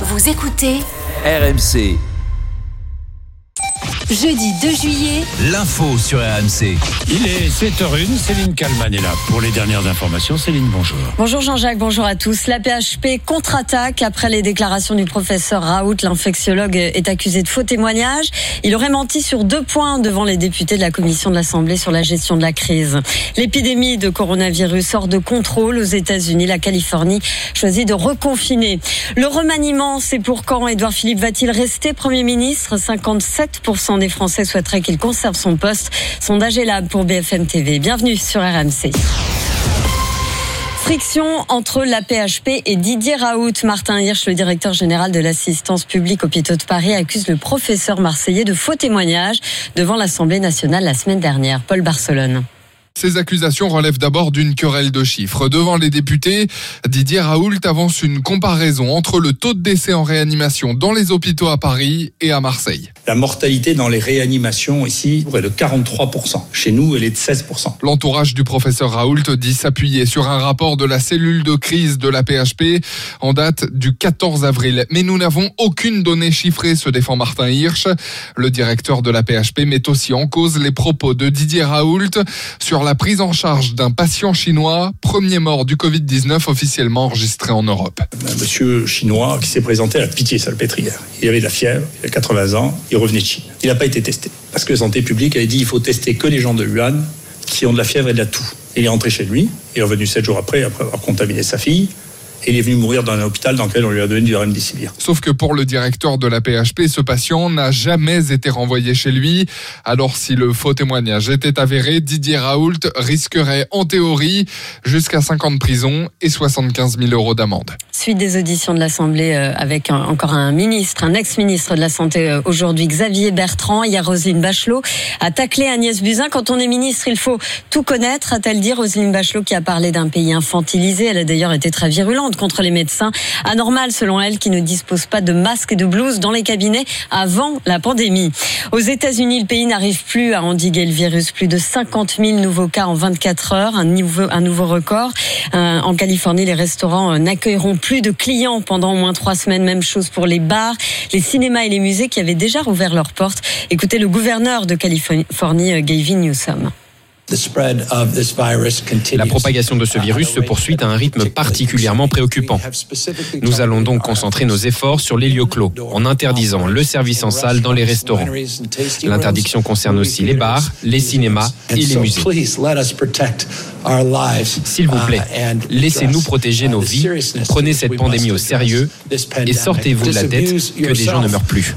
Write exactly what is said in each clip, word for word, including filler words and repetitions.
Vous écoutez R M C. Jeudi deux juillet, L'info sur R M C. Il est sept heures une, Céline Kalman est là pour les dernières informations. Céline, bonjour. Bonjour Jean-Jacques, bonjour à tous. La P H P contre-attaque après les déclarations du professeur Raoult. L'infectiologue est accusé de faux témoignages. Il aurait menti sur deux points devant les députés de la commission de l'Assemblée sur la gestion de la crise. L'épidémie de coronavirus sort de contrôle aux États-Unis. La Californie choisit de reconfiner. Le remaniement, c'est pour quand? Édouard Philippe va-t-il rester Premier ministre? cinquante-sept pour cent des Français souhaiteraient qu'il conserve son poste. Sondage Elab pour B F M T V. Bienvenue sur R M C. Friction entre la P H P et Didier Raoult. Martin Hirsch, le directeur général de l'assistance publique Hôpitaux de Paris, accuse le professeur marseillais de faux témoignages devant l'Assemblée nationale la semaine dernière. Paul Barcelone. Ces accusations relèvent d'abord d'une querelle de chiffres. Devant les députés, Didier Raoult avance une comparaison entre le taux de décès en réanimation dans les hôpitaux à Paris et à Marseille. La mortalité dans les réanimations ici est de quarante-trois pour cent. Chez nous, elle est de seize pour cent. L'entourage du professeur Raoult dit s'appuyer sur un rapport de la cellule de crise de la P H P en date du quatorze avril. Mais nous n'avons aucune donnée chiffrée, se défend Martin Hirsch. Le directeur de la P H P met aussi en cause les propos de Didier Raoult sur la prise en charge d'un patient chinois, premier mort du covid dix-neuf officiellement enregistré en Europe. Un monsieur chinois qui s'est présenté à la Pitié-Salpêtrière. Il avait de la fièvre, il a quatre-vingts ans, il revenait de Chine. Il n'a pas été testé. Parce que Santé publique avait dit qu'il faut tester que les gens de Wuhan qui ont de la fièvre et de la toux. Il est rentré chez lui, il est revenu sept jours après, après avoir contaminé sa fille. Et il est venu mourir dans un hôpital dans lequel on lui a donné du remdesivir. Sauf que pour le directeur de la P H P, ce patient n'a jamais été renvoyé chez lui. Alors si le faux témoignage était avéré, Didier Raoult risquerait en théorie jusqu'à cinq ans de prison et soixante-quinze mille euros d'amende. Suite des auditions de l'Assemblée avec un, encore un ministre, un ex-ministre de la Santé aujourd'hui, Xavier Bertrand. Hier, Roselyne Bachelot a taclé Agnès Buzyn. Quand on est ministre, il faut tout connaître, a-t-elle dit. Roselyne Bachelot qui a parlé d'un pays infantilisé. Elle a d'ailleurs été très virulente contre les médecins. Anormal selon elle qui ne dispose pas de masques et de blouses dans les cabinets avant la pandémie. Aux États-Unis, le pays n'arrive plus à endiguer le virus. Plus de cinquante mille nouveaux cas en vingt-quatre heures, un nouveau, un nouveau record. Euh, en Californie, les restaurants n'accueilleront plus de clients pendant au moins trois semaines. Même chose pour les bars, les cinémas et les musées qui avaient déjà rouvert leurs portes. Écoutez le gouverneur de Californie, Gavin Newsom. La propagation de ce virus se poursuit à un rythme particulièrement préoccupant. Nous allons donc concentrer nos efforts sur les lieux clos, en interdisant le service en salle dans les restaurants. L'interdiction concerne aussi les bars, les cinémas et les musées. S'il vous plaît, laissez-nous protéger nos vies, prenez cette pandémie au sérieux et sortez-vous de la tête que des gens ne meurent plus.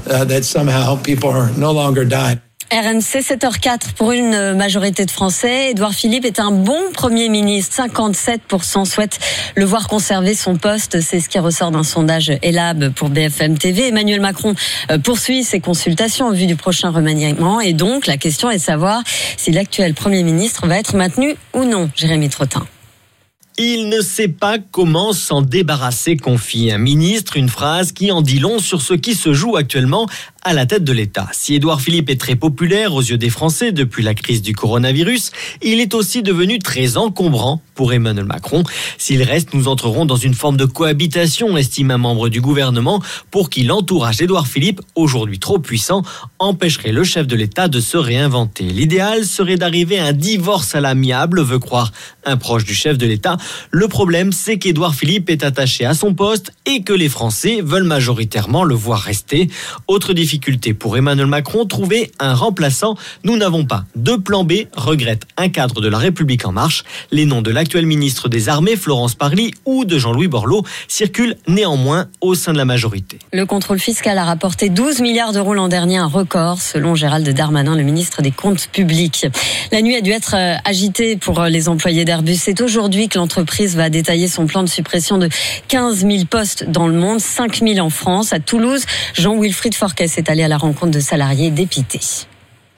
R M C sept heures quatre pour une majorité de Français. Édouard Philippe est un bon Premier ministre. cinquante-sept pour cent souhaitent le voir conserver son poste. C'est ce qui ressort d'un sondage Elab pour B F M T V. Emmanuel Macron poursuit ses consultations en vue du prochain remaniement. Et donc, la question est de savoir si l'actuel Premier ministre va être maintenu ou non. Jérémy Trottin. Il ne sait pas comment s'en débarrasser, confie un ministre, une phrase qui en dit long sur ce qui se joue actuellement à la tête de l'État. Si Édouard Philippe est très populaire aux yeux des Français depuis la crise du coronavirus, il est aussi devenu très encombrant pour Emmanuel Macron. S'il reste, nous entrerons dans une forme de cohabitation, estime un membre du gouvernement, pour qui l'entourage d'Édouard Philippe, aujourd'hui trop puissant, empêcherait le chef de l'État de se réinventer. L'idéal serait d'arriver à un divorce à l'amiable, veut croire un proche du chef de l'État. Le problème, c'est qu'Édouard Philippe est attaché à son poste et que les Français veulent majoritairement le voir rester. Autre difficulté pour Emmanuel Macron, trouver un remplaçant. Nous n'avons pas de plan B, regrette un cadre de La République En Marche. Les noms de l'actuel ministre des Armées, Florence Parly, ou de Jean-Louis Borloo circulent néanmoins au sein de la majorité. Le contrôle fiscal a rapporté douze milliards d'euros l'an dernier, un record, selon Gérald Darmanin, le ministre des Comptes publics. La nuit a dû être agitée pour les employés d'Airbus. C'est aujourd'hui que l'entreprise va détailler son plan de suppression de quinze mille postes dans le monde, cinq mille en France. À Toulouse, Jean-Wilfried Forquet est allé à la rencontre de salariés dépités.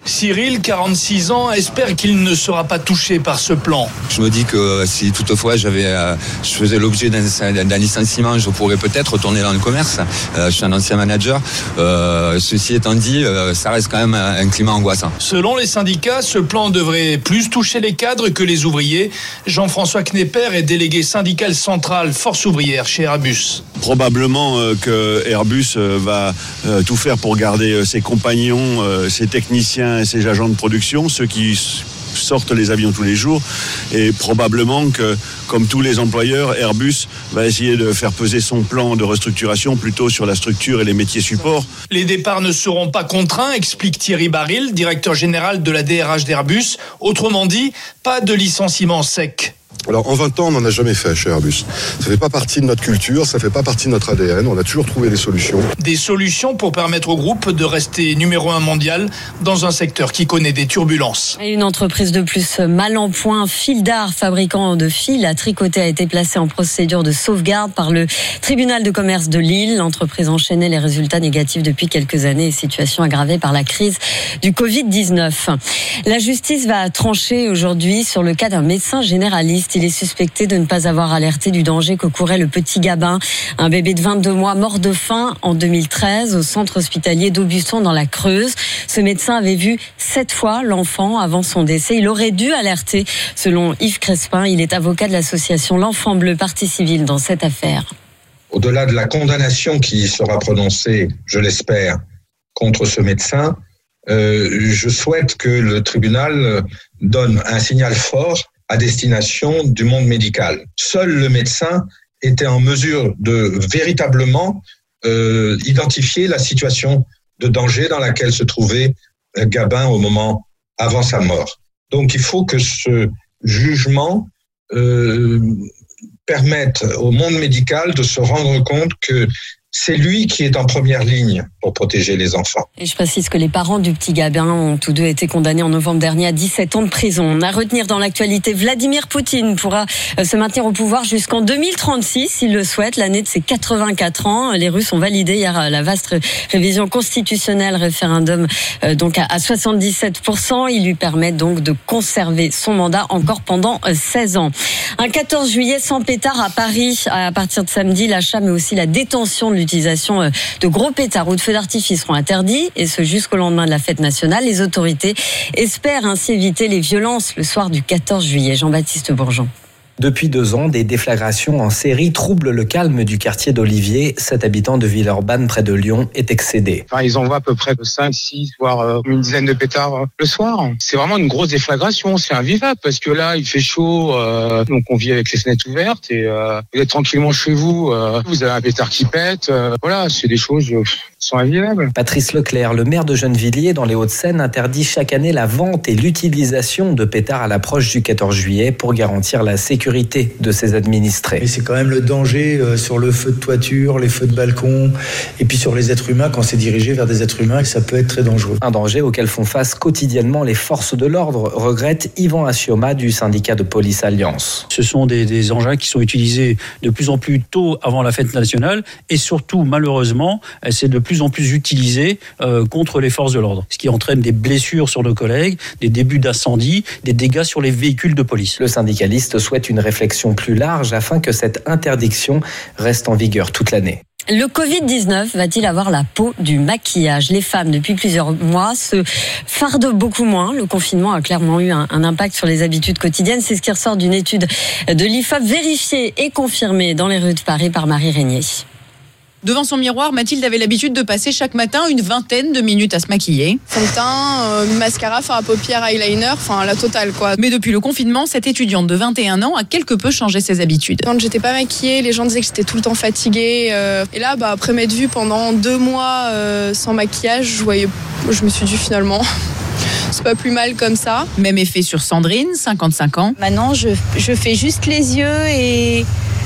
Cyril, quarante-six ans, espère qu'il ne sera pas touché par ce plan. Je me dis que si toutefois j'avais, euh, je faisais l'objet d'un, d'un licenciement, je pourrais peut-être retourner dans le commerce. Euh, je suis un ancien manager. Euh, ceci étant dit, euh, ça reste quand même un climat angoissant. Selon les syndicats, ce plan devrait plus toucher les cadres que les ouvriers. Jean-François Knepper est délégué syndical central Force ouvrière chez Airbus. Probablement euh, que Airbus euh, va euh, tout faire pour garder euh, ses compagnons, euh, ses techniciens et ses agents de production, ceux qui sortent les avions tous les jours, et probablement que, comme tous les employeurs, Airbus va essayer de faire peser son plan de restructuration plutôt sur la structure et les métiers supports. Les départs ne seront pas contraints, explique Thierry Baril, directeur général de la D R H d'Airbus. Autrement dit, pas de licenciement sec. Alors en vingt ans, on n'en a jamais fait chez Airbus. Ça ne fait pas partie de notre culture, ça ne fait pas partie de notre A D N. On a toujours trouvé des solutions. Des solutions pour permettre au groupe de rester numéro un mondial dans un secteur qui connaît des turbulences. Et une entreprise de plus mal en point, Fildar, fabricant de fils à tricoter, a été placée en procédure de sauvegarde par le tribunal de commerce de Lille. L'entreprise enchaînait les résultats négatifs depuis quelques années, situation aggravée par la crise du covid dix-neuf. La justice va trancher aujourd'hui sur le cas d'un médecin généraliste. Il est suspecté de ne pas avoir alerté du danger que courait le petit Gabin, un bébé de vingt-deux mois mort de faim en deux mille treize au centre hospitalier d'Aubusson dans la Creuse. Ce médecin avait vu sept fois l'enfant avant son décès. Il aurait dû alerter, selon Yves Crespin. Il est avocat de l'association L'Enfant Bleu, partie civile dans cette affaire. Au-delà de la condamnation qui sera prononcée, je l'espère, contre ce médecin, euh, je souhaite que le tribunal donne un signal fort à destination du monde médical. Seul le médecin était en mesure de véritablement euh, identifier la situation de danger dans laquelle se trouvait Gabin au moment avant sa mort. Donc il faut que ce jugement euh, permette au monde médical de se rendre compte que c'est lui qui est en première ligne pour protéger les enfants. Et je précise que les parents du petit Gabin ont tous deux été condamnés en novembre dernier à dix-sept ans de prison. À retenir dans l'actualité, Vladimir Poutine pourra se maintenir au pouvoir jusqu'en deux mille trente-six, s'il le souhaite, l'année de ses quatre-vingt-quatre ans. Les Russes ont validé hier la vaste révision constitutionnelle, référendum donc à soixante-dix-sept pour cent. Il lui permet donc de conserver son mandat encore pendant seize ans. Un quatorze juillet sans pétard à Paris. À partir de samedi, l'achat mais aussi la détention de l'utilisation de gros pétards ou de feux d'artifice seront interdits, et ce jusqu'au lendemain de la fête nationale. Les autorités espèrent ainsi éviter les violences le soir du quatorze juillet. Jean-Baptiste Bourgeon. Depuis deux ans, des déflagrations en série troublent le calme du quartier d'Olivier. Cet habitant de Villeurbanne, près de Lyon, est excédé. Enfin, ils envoient à peu près cinq, six, voire euh, une dizaine de pétards euh, le soir. C'est vraiment une grosse déflagration, c'est invivable parce que là, il fait chaud, euh, donc on vit avec les fenêtres ouvertes et euh, vous êtes tranquillement chez vous, euh, vous avez un pétard qui pète, euh, voilà, c'est des choses euh, qui sont invivables. Patrice Leclerc, le maire de Gennevilliers dans les Hauts-de-Seine, interdit chaque année la vente et l'utilisation de pétards à l'approche du quatorze juillet pour garantir la sécurité de ses administrés. Et c'est quand même le danger euh, sur le feu de toiture, les feux de balcon, et puis sur les êtres humains quand c'est dirigé vers des êtres humains, et ça peut être très dangereux. Un danger auquel font face quotidiennement les forces de l'ordre, regrette Yvan Assioma du syndicat de police Alliance. Ce sont des, des engins qui sont utilisés de plus en plus tôt avant la fête nationale, et surtout, malheureusement, c'est de plus en plus utilisé euh, contre les forces de l'ordre, ce qui entraîne des blessures sur nos collègues, des débuts d'incendie, des dégâts sur les véhicules de police. Le syndicaliste souhaite une réflexion plus large afin que cette interdiction reste en vigueur toute l'année. Le covid dix-neuf va-t-il avoir la peau du maquillage ? Les femmes, depuis plusieurs mois, se fardent beaucoup moins. Le confinement a clairement eu un, un impact sur les habitudes quotidiennes. C'est ce qui ressort d'une étude de l'I F O P vérifiée et confirmée dans les rues de Paris par Marie Régnier. Devant son miroir, Mathilde avait l'habitude de passer chaque matin une vingtaine de minutes à se maquiller. Fond de teint, euh, mascara, fard à paupières, eyeliner, enfin la totale quoi. Mais depuis le confinement, cette étudiante de vingt et un ans a quelque peu changé ses habitudes. Quand j'étais pas maquillée, les gens disaient que j'étais tout le temps fatiguée. Euh, et là, bah, après m'être vue pendant deux mois euh, sans maquillage, je, voyais, je me suis dit finalement... c'est pas plus mal comme ça. Même effet sur Sandrine, cinquante-cinq ans. Maintenant, je, je fais juste les yeux et...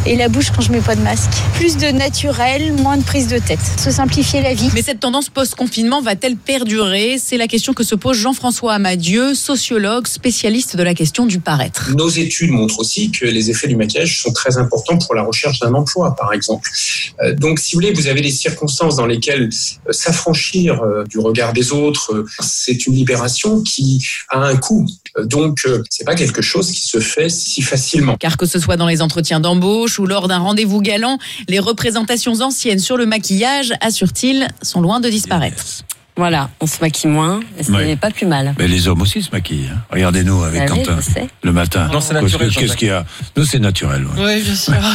et la bouche quand je mets pas de masque. Plus de naturel, moins de prise de tête. Se simplifier la vie. Mais cette tendance post-confinement va-t-elle perdurer ? C'est la question que se pose Jean-François Amadieu, sociologue, spécialiste de la question du paraître. Nos études montrent aussi que les effets du maquillage sont très importants pour la recherche d'un emploi, par exemple. Euh, donc, si vous voulez, vous avez des circonstances dans lesquelles euh, s'affranchir euh, du regard des autres, euh, c'est une libération qui a un coût. Euh, donc, euh, c'est pas quelque chose qui se fait si facilement. Car que ce soit dans les entretiens d'embauche ou lors d'un rendez-vous galant, les représentations anciennes sur le maquillage, assure-t-il, sont loin de disparaître. Voilà, on se maquille moins, et c'est Oui. pas plus mal. Mais les hommes aussi se maquillent. Hein. Regardez-nous avec Ah oui, Quentin je sais. le matin. Non, c'est naturel, Qu'est-ce Jean-Jacques. qu'il y a ? Nous, c'est naturel. Ouais. Oui, bien sûr.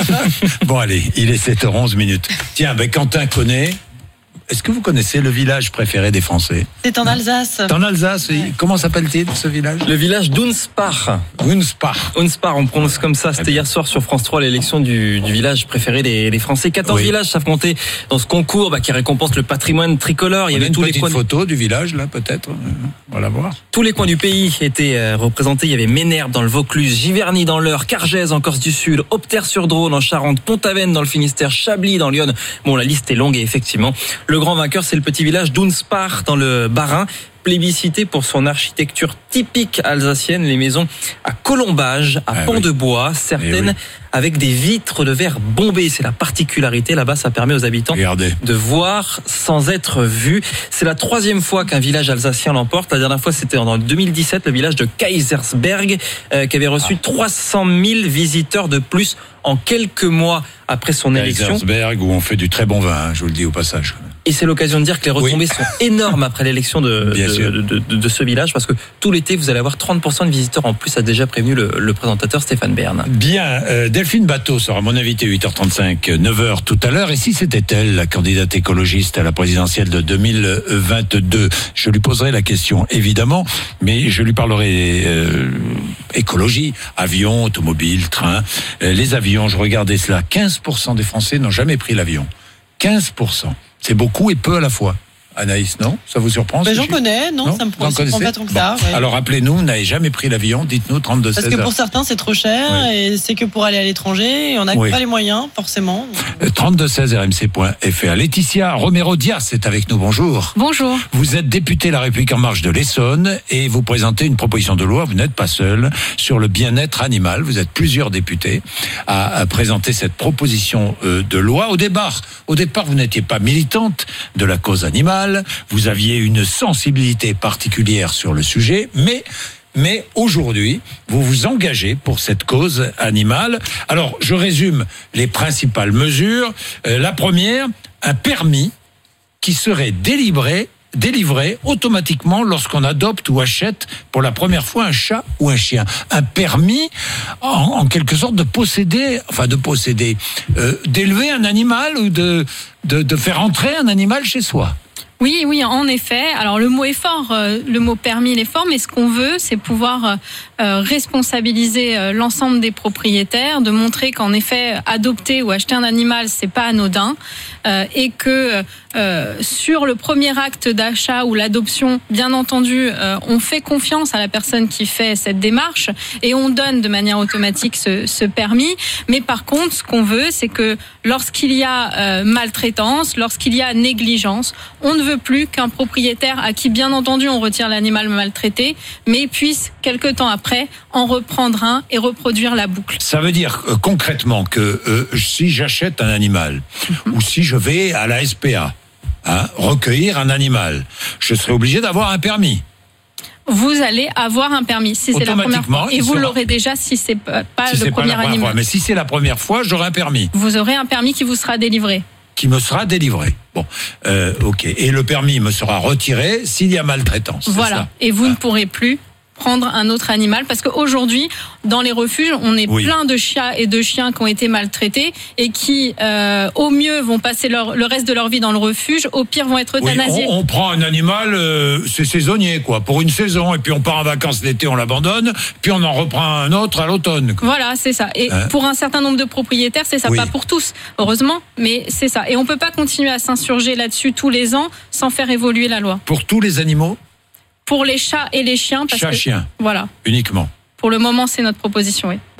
Bon, allez, il est sept heures onze minutes. Tiens, ben, Quentin connaît. Est-ce que vous connaissez le village préféré des Français ? C'est en Alsace. C'est en Alsace, oui. Comment s'appelle-t-il, ce village ? Le village d'Unspach. Unspach. Unspach, on prononce comme ça. C'était hier soir sur France trois l'élection du, du village préféré des, des Français. quatorze Oui. villages s'affrontaient dans ce concours bah, qui récompense le patrimoine tricolore. Il y On a avait une tous les petite coins. photo du village, là, peut-être. On va la voir. Tous les coins du pays étaient euh, représentés. Il y avait Ménherbe dans le Vaucluse, Giverny dans l'Eure, Cargèse en Corse du Sud, Opter-sur-Drône en Charente, Pont-Aven dans le Finistère, Chablis dans l'Yonne. Bon, la liste est longue et effectivement, le grand vainqueur, c'est le petit village d'Unspach dans le Bas-Rhin. Plébiscité pour son architecture typique alsacienne, les maisons à colombage, à Ah pans oui. de bois, certaines Eh oui. avec des vitres de verre bombées. C'est la particularité là-bas, ça permet aux habitants Regardez. de voir sans être vus. C'est la troisième fois qu'un village alsacien l'emporte. La dernière fois, c'était en deux mille dix-sept, le village de Kaisersberg, euh, qui avait reçu Ah. trois cent mille visiteurs de plus en quelques mois après son élection. Kaisersberg, où on fait du très bon vin, hein, je vous le dis au passage. Et c'est l'occasion de dire que les retombées sont énormes après l'élection de, Bien de, sûr. de, de, de ce village, parce que tout l'été, vous allez avoir trente pour cent de visiteurs en plus, a déjà prévenu le, le présentateur Stéphane Bern. Bien, euh, Delphine Bateau sera mon invité huit heures trente-cinq, neuf heures tout à l'heure. Et si c'était elle, la candidate écologiste à la présidentielle de deux mille vingt-deux, je lui poserai la question, évidemment, mais je lui parlerai euh, écologie, avion, automobile, train. Euh, les avions, je regardais cela, quinze pour cent des Français n'ont jamais pris l'avion. quinze pour cent. C'est beaucoup et peu à la fois. Anaïs, non ? Ça vous surprend ? Ben, Bah, ce j'en chiffre connais, non, ça me Vous en surprend connaissez pas tant que Bon. ça, ouais. Alors rappelez-nous, vous n'avez jamais pris l'avion, dites-nous trente-deux Parce seize que heures. pour certains, c'est trop cher, et c'est que pour aller à l'étranger, et on n'a Oui. pas les moyens, forcément. trente-deux seize R M C point F R. Laetitia Romero-Dias est avec nous, bonjour. Bonjour. Vous êtes députée La République En Marche de l'Essonne et vous présentez une proposition de loi, vous n'êtes pas seule, sur le bien-être animal. Vous êtes plusieurs députés à, à présenter cette proposition euh, de loi. Au départ, au départ, vous n'étiez pas militante de la cause animale, vous aviez une sensibilité particulière sur le sujet, mais Mais aujourd'hui, vous vous engagez pour cette cause animale. Alors, je résume les principales mesures. Euh, la première, un permis qui serait délivré, délivré automatiquement lorsqu'on adopte ou achète pour la première fois un chat ou un chien. Un permis, en, en quelque sorte, de posséder, enfin de posséder, euh, d'élever un animal ou de, de, de faire entrer un animal chez soi. Oui, oui, en effet. Alors le mot est fort, euh, le mot permis il est fort, mais ce qu'on veut, c'est pouvoir euh, responsabiliser euh, l'ensemble des propriétaires, de montrer qu'en effet, adopter ou acheter un animal, c'est pas anodin, euh, et que euh, sur le premier acte d'achat ou l'adoption, bien entendu, euh, on fait confiance à la personne qui fait cette démarche et on donne de manière automatique ce, ce permis. Mais par contre, ce qu'on veut, c'est que lorsqu'il y a euh, maltraitance, lorsqu'il y a négligence, on ne veut plus qu'un propriétaire à qui, bien entendu, on retire l'animal maltraité, mais puisse, quelque temps après, en reprendre un et reproduire la boucle. Ça veut dire euh, concrètement que euh, si j'achète un animal, mm-hmm. ou si je vais à la S P A, hein, recueillir un animal, je serai obligé d'avoir un permis. Vous allez avoir un permis si c'est la première fois. Et vous sera... l'aurez déjà si c'est pas si le c'est premier pas la animal. Fois. Mais si c'est la première fois, j'aurai un permis. Vous aurez un permis qui vous sera délivré. Qui me sera délivré. Bon, euh, ok. Et le permis me sera retiré s'il y a maltraitance. Voilà. Ça. Et vous ah. ne pourrez plus prendre un autre animal parce qu'aujourd'hui, dans les refuges, on est oui. plein de chats et de chiens qui ont été maltraités et qui, euh, au mieux, vont passer leur, le reste de leur vie dans le refuge, au pire, vont être euthanasiés. Oui, on, on prend un animal, euh, c'est saisonnier, quoi, pour une saison, et puis on part en vacances l'été, on l'abandonne, puis on en reprend un autre à l'automne. Quoi. Voilà, c'est ça. Et hein? Pour un certain nombre de propriétaires, c'est ça, oui. Pas pour tous, heureusement, mais c'est ça. Et on peut pas continuer à s'insurger là-dessus tous les ans sans faire évoluer la loi. Pour tous les animaux ? Pour les chats et les chiens. Parce Chat, que, chien. Voilà. Uniquement. Pour le moment, c'est notre proposition, oui. Oui,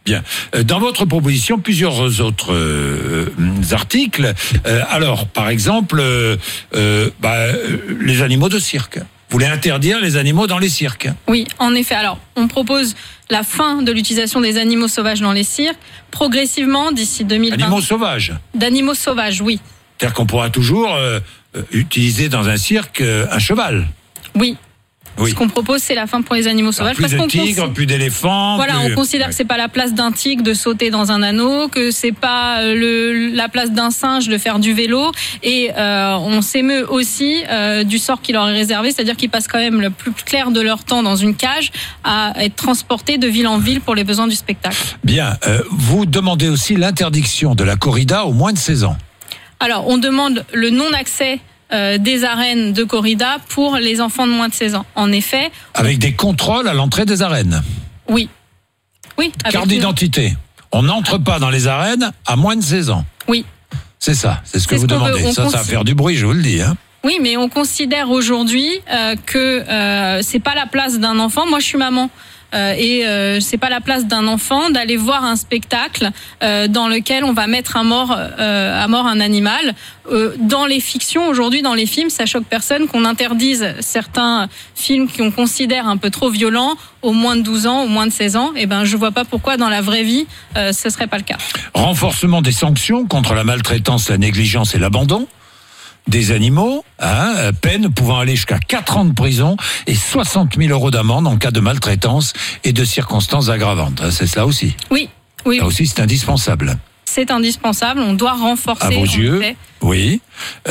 Bien. Dans votre proposition, plusieurs autres euh, articles. Euh, alors, par exemple, euh, euh, bah, les animaux de cirque. Vous voulez interdire les animaux dans les cirques? Oui, en effet. Alors, on propose la fin de l'utilisation des animaux sauvages dans les cirques, progressivement d'ici deux mille vingt. Animaux sauvages? D'animaux sauvages, oui. C'est-à-dire qu'on pourra toujours euh, utiliser dans un cirque euh, un cheval? Oui. Oui. Ce qu'on propose, c'est la fin pour les animaux sauvages. Plus parce de qu'on tigres, consi- plus d'éléphants. Voilà, plus... on considère ouais. que c'est pas la place d'un tigre de sauter dans un anneau, que c'est pas le, la place d'un singe de faire du vélo, et euh, on s'émeut aussi euh, du sort qui leur est réservé, c'est-à-dire qu'ils passent quand même le plus clair de leur temps dans une cage à être transportés de ville en ville pour les besoins du spectacle. Bien, euh, vous demandez aussi l'interdiction de la corrida aux moins de seize ans. Alors, on demande le non-accès Euh, des arènes de corrida pour les enfants de moins de seize ans. En effet. Avec on... des contrôles à l'entrée des arènes. Oui. Oui. Carte d'identité. On n'entre pas dans les arènes à moins de seize ans. Oui. C'est ça, c'est ce que c'est vous ce demandez. Veut, ça, consi... ça va faire du bruit, je vous le dis. Hein. Oui, mais on considère aujourd'hui euh, que euh, c'est pas la place d'un enfant. Moi, je suis maman. Euh, et euh, c'est pas la place d'un enfant d'aller voir un spectacle euh, dans lequel on va mettre à mort, euh, à mort un animal. Euh, dans les fictions aujourd'hui, dans les films, ça choque personne qu'on interdise certains films qu'on considère un peu trop violents aux moins de douze ans, aux moins de seize ans. Et ben, je vois pas pourquoi dans la vraie vie euh, ce serait pas le cas. Renforcement des sanctions contre la maltraitance, la négligence et l'abandon des animaux, hein, peine pouvant aller jusqu'à quatre ans de prison et soixante mille euros d'amende en cas de maltraitance et de circonstances aggravantes. C'est cela aussi. Oui, oui. Là aussi, c'est indispensable. C'est indispensable, on doit renforcer. À vos yeux, oui.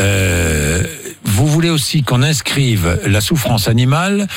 Euh, vous voulez aussi qu'on inscrive la souffrance animale,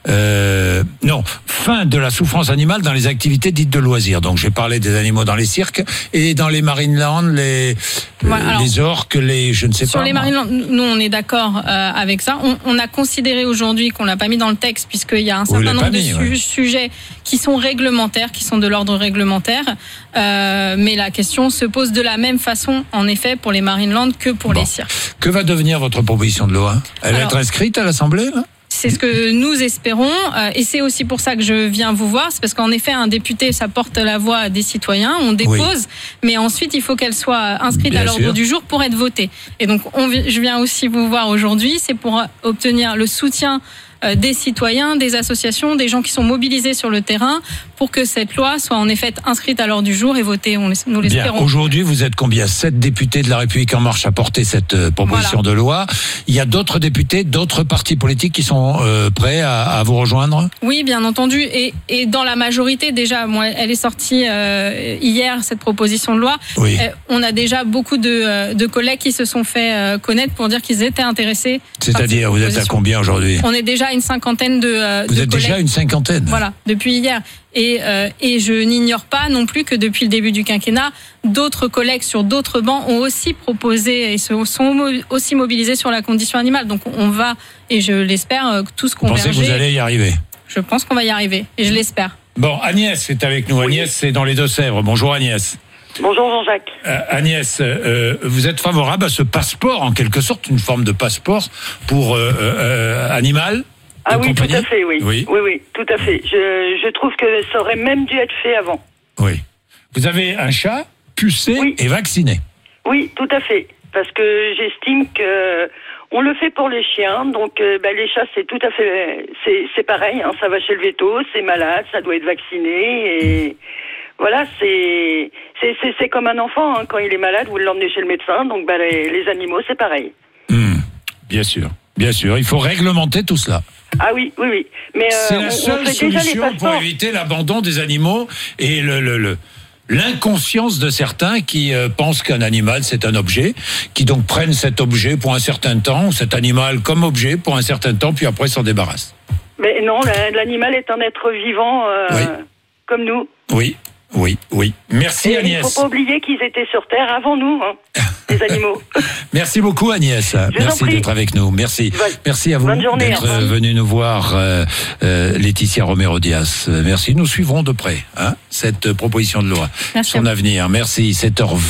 euh, non, fin de la souffrance animale dans les activités dites de loisirs. Donc j'ai parlé des animaux dans les cirques et dans les Marineland, les, voilà, alors, les orques, les, je ne sais sur pas. Sur les Marineland, nous on est d'accord euh, avec ça. On, on a considéré aujourd'hui qu'on l'a pas mis dans le texte puisqu'il y a un certain nombre mis, de su- ouais. sujets qui sont réglementaires, qui sont de l'ordre réglementaire. Euh, mais la question se pose de la même façon, en effet, pour les Marineland que pour bon. les cirques. Que va devenir votre proposition de loi? Elle Alors, va être inscrite à l'Assemblée, là? C'est ce que nous espérons, euh, et c'est aussi pour ça que je viens vous voir, c'est parce qu'en effet, un député, ça porte la voix des citoyens, on dépose, oui. mais ensuite, il faut qu'elle soit inscrite Bien à l'ordre sûr. du jour pour être votée. Et donc, on, je viens aussi vous voir aujourd'hui, c'est pour obtenir le soutien des citoyens, des associations, des gens qui sont mobilisés sur le terrain pour que cette loi soit en effet inscrite à l'ordre du jour et votée, on, nous l'espérons. Bien, aujourd'hui, vous êtes combien? Sept députés de La République En Marche à porter cette euh, proposition voilà. de loi. Il y a d'autres députés, d'autres partis politiques qui sont euh, prêts à, à vous rejoindre? Oui, bien entendu. Et, et dans la majorité, déjà, moi, elle est sortie euh, hier, cette proposition de loi. Oui. Euh, on a déjà beaucoup de, de collègues qui se sont fait euh, connaître pour dire qu'ils étaient intéressés. C'est-à-dire, vous êtes à combien aujourd'hui? On est déjà une cinquantaine de euh, Vous de êtes collègues. déjà une cinquantaine? Voilà, depuis hier. Et, euh, et je n'ignore pas non plus que depuis le début du quinquennat, d'autres collègues sur d'autres bancs ont aussi proposé et se sont aussi mobilisés sur la condition animale. Donc on va, et je l'espère, tous converger. Vous pensez que vous allez y arriver? Je pense qu'on va y arriver, et je l'espère. Bon, Agnès est avec nous. Agnès, c'est dans les Deux-Sèvres. Bonjour Agnès. Bonjour Jean-Jacques. Euh, Agnès, euh, vous êtes favorable à ce passeport, en quelque sorte, une forme de passeport pour euh, euh, animal? Ah oui, compagnie? tout à fait, oui. oui. Oui, oui, tout à fait. Je, je trouve que ça aurait même dû être fait avant. Oui. Vous avez un chat pucé oui. et vacciné? Oui, tout à fait. Parce que j'estime que on le fait pour les chiens, donc euh, bah, les chats c'est tout à fait, c'est, c'est pareil. Hein, ça va chez le véto, c'est malade, ça doit être vacciné et voilà, c'est c'est c'est, c'est comme un enfant hein, quand il est malade, vous l'emmenez chez le médecin, donc bah, les, les animaux c'est pareil. Mmh, bien sûr, bien sûr, il faut réglementer tout cela. Ah oui, oui, oui. Mais euh, c'est la on, seule on fait solution déjà les pour éviter l'abandon des animaux et le, le, le l'inconscience de certains qui euh, pensent qu'un animal c'est un objet, qui donc prennent cet objet pour un certain temps, cet animal comme objet pour un certain temps, puis après s'en débarrassent. Mais non, l'animal est un être vivant euh, oui. comme nous. Oui, oui, oui. Merci et Agnès. Il ne faut pas oublier qu'ils étaient sur Terre avant nous, hein, les animaux. Merci beaucoup Agnès. Je Merci d'être avec nous. Merci. Bonne, Merci à vous journée, d'être hein. venu nous voir, euh, euh, Laetitia Romero-Dias. Merci. Nous suivrons de près hein, cette proposition de loi, Merci son avenir. Merci. sept heures vingt.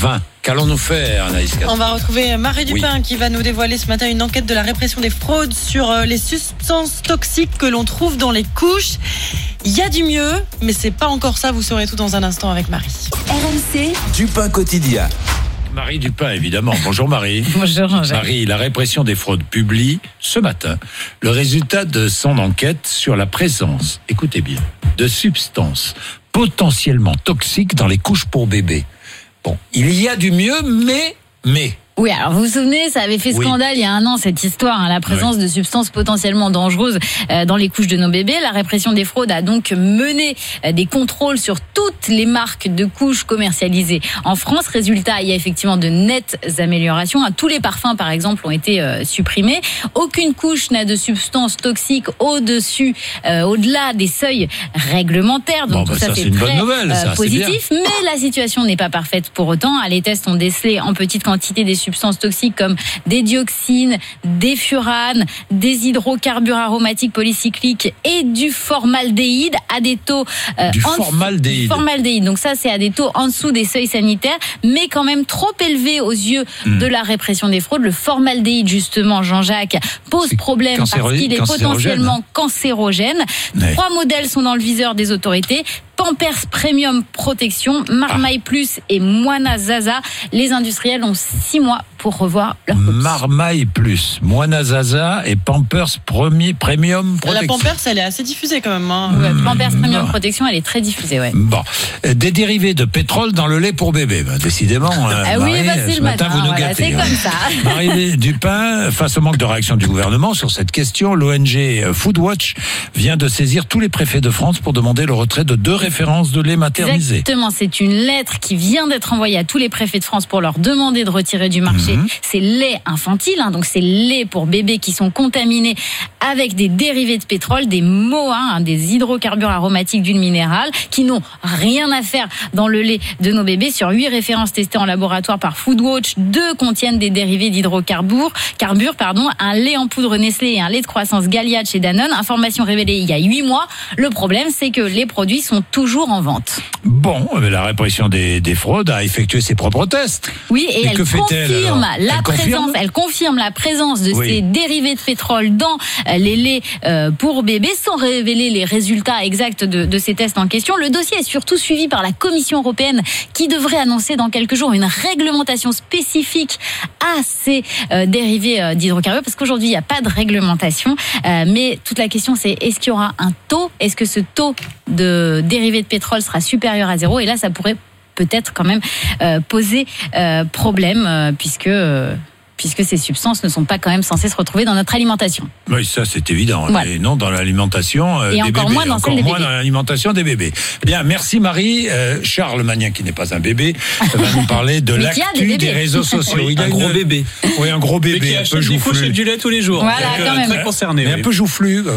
Qu'allons-nous faire, Anaïs Castres ? On va retrouver Marie Dupin oui. qui va nous dévoiler ce matin une enquête de la répression des fraudes sur les substances toxiques que l'on trouve dans les couches. Il y a du mieux, mais c'est pas encore ça. Vous saurez tout dans un instant avec Marie. R M C Dupin quotidien. Marie Dupin, évidemment. Bonjour Marie. Bonjour Jean-Jacques. Marie, la répression des fraudes publie ce matin le résultat de son enquête sur la présence, écoutez bien, de substances potentiellement toxiques dans les couches pour bébés. Bon, il y a du mieux, mais, mais... Oui, alors vous vous souvenez, ça avait fait scandale oui. il y a un an, cette histoire, hein, la présence oui. de substances potentiellement dangereuses euh, dans les couches de nos bébés. La répression des fraudes a donc mené euh, des contrôles sur toutes les marques de couches commercialisées en France. Résultat, il y a effectivement de nettes améliorations. Hein. Tous les parfums, par exemple, ont été euh, supprimés. Aucune couche n'a de substances toxiques au-dessus, euh, au-delà des seuils réglementaires. Donc bon, tout bah, ça, ça, c'est, c'est une très bonne nouvelle, ça, euh, positif. C'est bien. Mais la situation n'est pas parfaite pour autant. Les tests ont décelé en petite quantité des substances toxiques comme des dioxines, des furanes, des hydrocarbures aromatiques polycycliques et du formaldéhyde à des taux euh, du formaldéhyde. formaldéhyde. Donc ça, c'est à des taux en dessous des seuils sanitaires, mais quand même trop élevés aux yeux mmh. de la répression des fraudes. Le formaldéhyde, justement, Jean-Jacques, pose c'est problème parce qu'il est potentiellement cancérogène. Ouais. Trois modèles sont dans le viseur des autorités. Pampers Premium Protection, Marmaille ah. Plus et Moana Zaza. Les industriels ont six mois pour revoir leur copie. Marmaille Plus, Moana Zaza et Pampers Premium Protection. La Pampers, elle est assez diffusée quand même. Hein. Ouais, Pampers Premium Protection, elle est très diffusée, ouais. Bon, des dérivés de pétrole dans le lait pour bébé. Ben, décidément, ah Marie, oui, bah, c'est ce le matin, matin, vous nous voilà, gâtez. C'est hein. comme ça. Marie Dupin, face au manque de réaction du gouvernement sur cette question, l'O N G Foodwatch vient de saisir tous les préfets de France pour demander le retrait de deux références de lait maternisé. Exactement, c'est une lettre qui vient d'être envoyée à tous les préfets de France pour leur demander de retirer du marché mmh. ces laits infantiles, hein, donc ces laits pour bébés qui sont contaminés avec des dérivés de pétrole, des M O A, hein, des hydrocarbures aromatiques d'huile minérale, qui n'ont rien à faire dans le lait de nos bébés. Sur huit références testées en laboratoire par Foodwatch, deux contiennent des dérivés d'hydrocarbures, carbures, pardon, un lait en poudre Nestlé et un lait de croissance Galiad chez Danone. Information révélée il y a huit mois. Le problème, c'est que les produits sont toujours en vente. Bon, la répression des, des fraudes a effectué ses propres tests. Oui, et, et elle, confirme elle, la elle présence, confirme elle confirme la présence de oui. ces dérivés de pétrole dans les laits euh, pour bébés, sans révéler les résultats exacts de, de ces tests en question. Le dossier est surtout suivi par la Commission européenne, qui devrait annoncer dans quelques jours une réglementation spécifique à ces euh, dérivés euh, d'hydrocarbures, parce qu'aujourd'hui il n'y a pas de réglementation. Euh, mais toute la question, c'est est-ce qu'il y aura un taux ? Est-ce que ce taux de dérivés de pétrole sera supérieur à zéro ? Et là, ça pourrait peut-être quand même euh, poser euh, problème, euh, puisque... Euh, puisque ces substances ne sont pas quand même censées se retrouver dans notre alimentation. Oui, ça c'est évident. Voilà. Et non dans l'alimentation euh, Et des encore bébés. moins dans encore celle des moins bébés. dans l'alimentation des bébés. Bien, merci Marie. Euh, Charles Magnin, qui n'est pas un bébé, va nous parler de Mais qui a l'actu des des, bébés. réseaux sociaux. Oui, Il a un gros une- bébé. Oui, un gros bébé, Mais qui un peu achète des couches joufflu. et du lait tous les jours. Voilà, Donc, quand même. Très concerné. Mais oui. un peu joufflu. euh.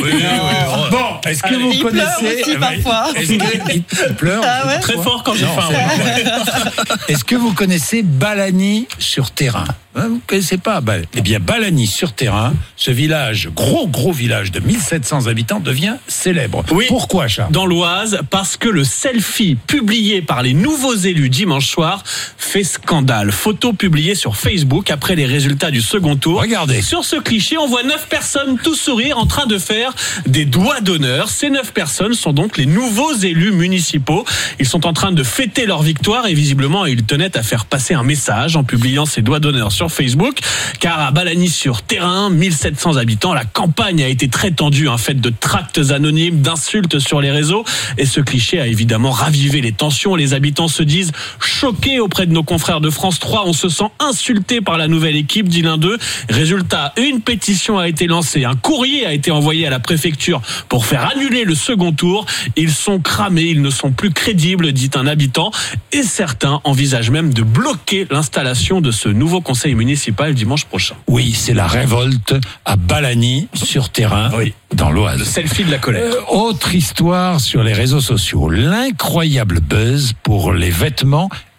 Bon, est-ce que Allez, vous il pleure connaissez aussi parfois. Est-ce que il pleure Ah ouais Très fort quand j'ai Non, faim. c'est ouais. vrai. Est-ce que vous connaissez Balagny sur Terrain? Hein, vous ne connaissez pas? Bah, eh bien, Balagny sur Terrain, ce village, gros gros village de mille sept cents habitants, devient célèbre. Oui. Pourquoi, Charles? Dans l'Oise, parce que le selfie publié par les nouveaux élus dimanche soir fait scandale. Photo publiée sur Facebook après les résultats du second tour. Regardez. Sur ce cliché, on voit neuf personnes tous sourire en train de faire des doigts d'honneur. Ces neuf personnes sont donc les nouveaux élus municipaux. Ils sont en train de fêter leur victoire et visiblement ils tenaient à faire passer un message en publiant ces doigts d'honneur sur Facebook. Car à Balagny sur Terrain, mille sept cents habitants, la campagne a été très tendue, un fait de tracts anonymes, d'insultes sur les réseaux. Et ce cliché a évidemment ravivé les tensions. Les habitants se disent choqués auprès de nos confrères de France trois. On se sent insulté par la nouvelle équipe, dit l'un d'eux. Résultat, une pétition a été lancée. Un courrier a été envoyé à la préfecture pour faire annuler le second tour. Ils sont cramés, ils ne sont plus crédibles, dit un habitant. Et certains envisagent même de bloquer l'installation de ce nouveau conseil municipal dimanche prochain. Oui, c'est la révolte à Balagny sur Terrain, Oui. dans Le l'Oise. selfie de la colère. Euh, autre histoire sur les réseaux sociaux. L'incroyable buzz pour les vêtements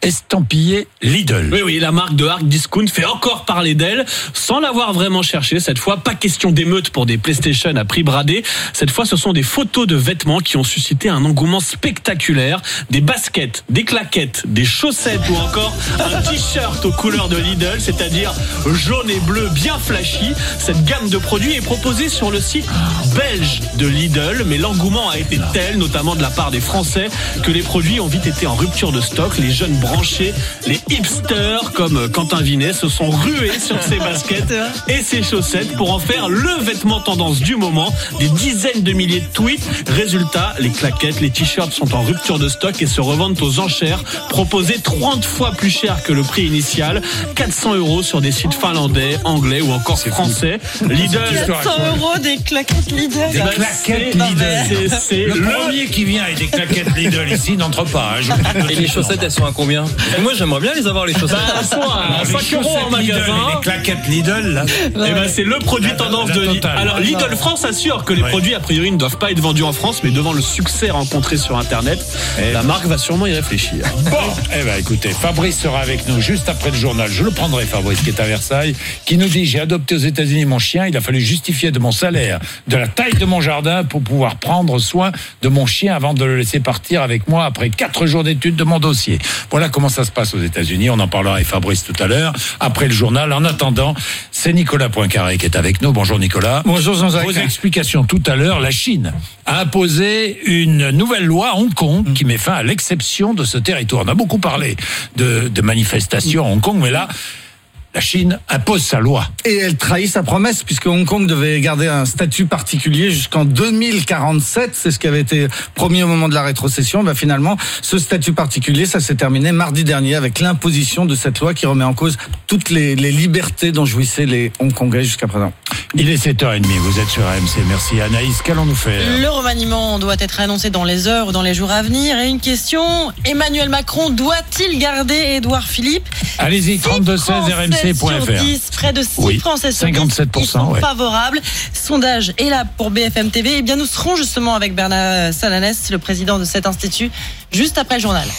estampillé Lidl. Oui, oui, la marque de hard discount fait encore parler d'elle, sans l'avoir vraiment cherché. Cette fois, pas question d'émeute pour des PlayStation à prix bradé. Cette fois, ce sont des photos de vêtements qui ont suscité un engouement spectaculaire. Des baskets, des claquettes, des chaussettes ou encore un t-shirt aux couleurs de Lidl, c'est-à-dire jaune et bleu bien flashy. Cette gamme de produits est proposée sur le site belge de Lidl, mais l'engouement a été tel, notamment de la part des Français, que les produits ont vite été en rupture de stock. Les jeunes branchés, les hipsters comme Quentin Vinet se sont rués sur ces baskets et ces chaussettes pour en faire le vêtement tendance du moment. Des dizaines de milliers de tweets. Résultat, les claquettes, les t-shirts sont en rupture de stock et se revendent aux enchères, proposés trente fois plus cher que le prix initial. quatre cents euros sur des sites finlandais, anglais ou encore français. Lidl. quatre cents euros des claquettes Lidl. Des Bah, claquettes c'est- non, Lidl. mais c'est- c'est le, le- premier qui vient avec des claquettes Lidl ici n'entre pas. hein, je- Et les chaussettes, elles sont à combien? Moi, j'aimerais bien les avoir, les chaussettes. Bah, elles sont à Alors, les cinq euros en chaussettes Lidl magasin. et les claquettes Lidl, là. Eh ben, c'est le produit tendance la de Lidl. totale. Alors, Lidl France assure que les Ouais. produits, a priori, ne doivent pas être vendus en France, mais devant le succès rencontré sur Internet, Eh la ben. marque va sûrement y réfléchir. Bon, eh ben écoutez, Fabrice sera avec nous juste après le journal. Je le prendrai, Fabrice, qui est à Versailles, qui nous dit: j'ai adopté aux États-Unis mon chien. Il a fallu justifier de mon salaire, de la taille de mon jardin pour pouvoir prendre soin de mon chien avant de le laisser partir avec moi après quatre jours d'études de mon dossier. Voilà comment ça se passe aux États-Unis. On en parlera avec Fabrice tout à l'heure après le journal. En attendant, c'est Nicolas Poincaré qui est avec nous. Bonjour Nicolas. Bonjour Jean-Jacques. Vos explications tout à l'heure. La Chine a imposé une nouvelle loi à Hong Kong qui met fin à l'exception de ce territoire. On a beaucoup parlé de, de manifestations à Hong Kong, mais là, la Chine impose sa loi. Et elle trahit sa promesse puisque Hong Kong devait garder un statut particulier jusqu'en deux mille quarante-sept. C'est ce qui avait été promis au moment de la rétrocession. Ben finalement, ce statut particulier, ça s'est terminé mardi dernier avec l'imposition de cette loi qui remet en cause toutes les, les libertés dont jouissaient les Hongkongais jusqu'à présent. Il est sept heures trente, vous êtes sur A M C. Merci Anaïs, qu'allons-nous faire? Le remaniement doit être annoncé dans les heures ou dans les jours à venir. Et une question, Emmanuel Macron doit-il garder Édouard Philippe? Allez-y, trente-deux seize R M C point F R. Sur dix, près de six Oui, Français sur cinquante-sept dix pour cent, qui sont ouais. favorables. Sondage est là pour B F M T V. Et bien, nous serons justement avec Bernard Salanès, le président de cet institut, juste après le journal.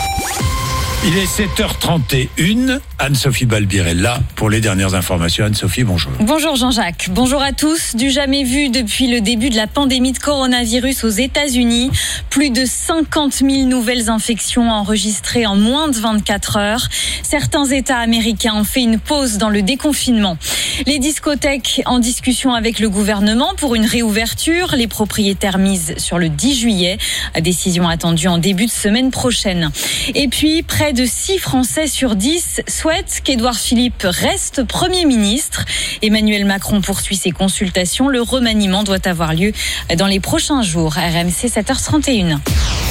Il est sept heures trente et une. Anne-Sophie Balbir est là pour les dernières informations. Anne-Sophie, bonjour. Bonjour Jean-Jacques, bonjour à tous. Du jamais vu depuis le début de la pandémie de coronavirus aux États-Unis. Plus de cinquante mille nouvelles infections enregistrées en moins de vingt-quatre heures. Certains États américains ont fait une pause dans le déconfinement. Les discothèques en discussion avec le gouvernement pour une réouverture. Les propriétaires misent sur le dix juillet. Décision attendue en début de semaine prochaine. Et puis, près de six Français sur dix souhaitent qu'Édouard Philippe reste Premier ministre. Emmanuel Macron poursuit ses consultations. Le remaniement doit avoir lieu dans les prochains jours. R M C sept heures trente et une.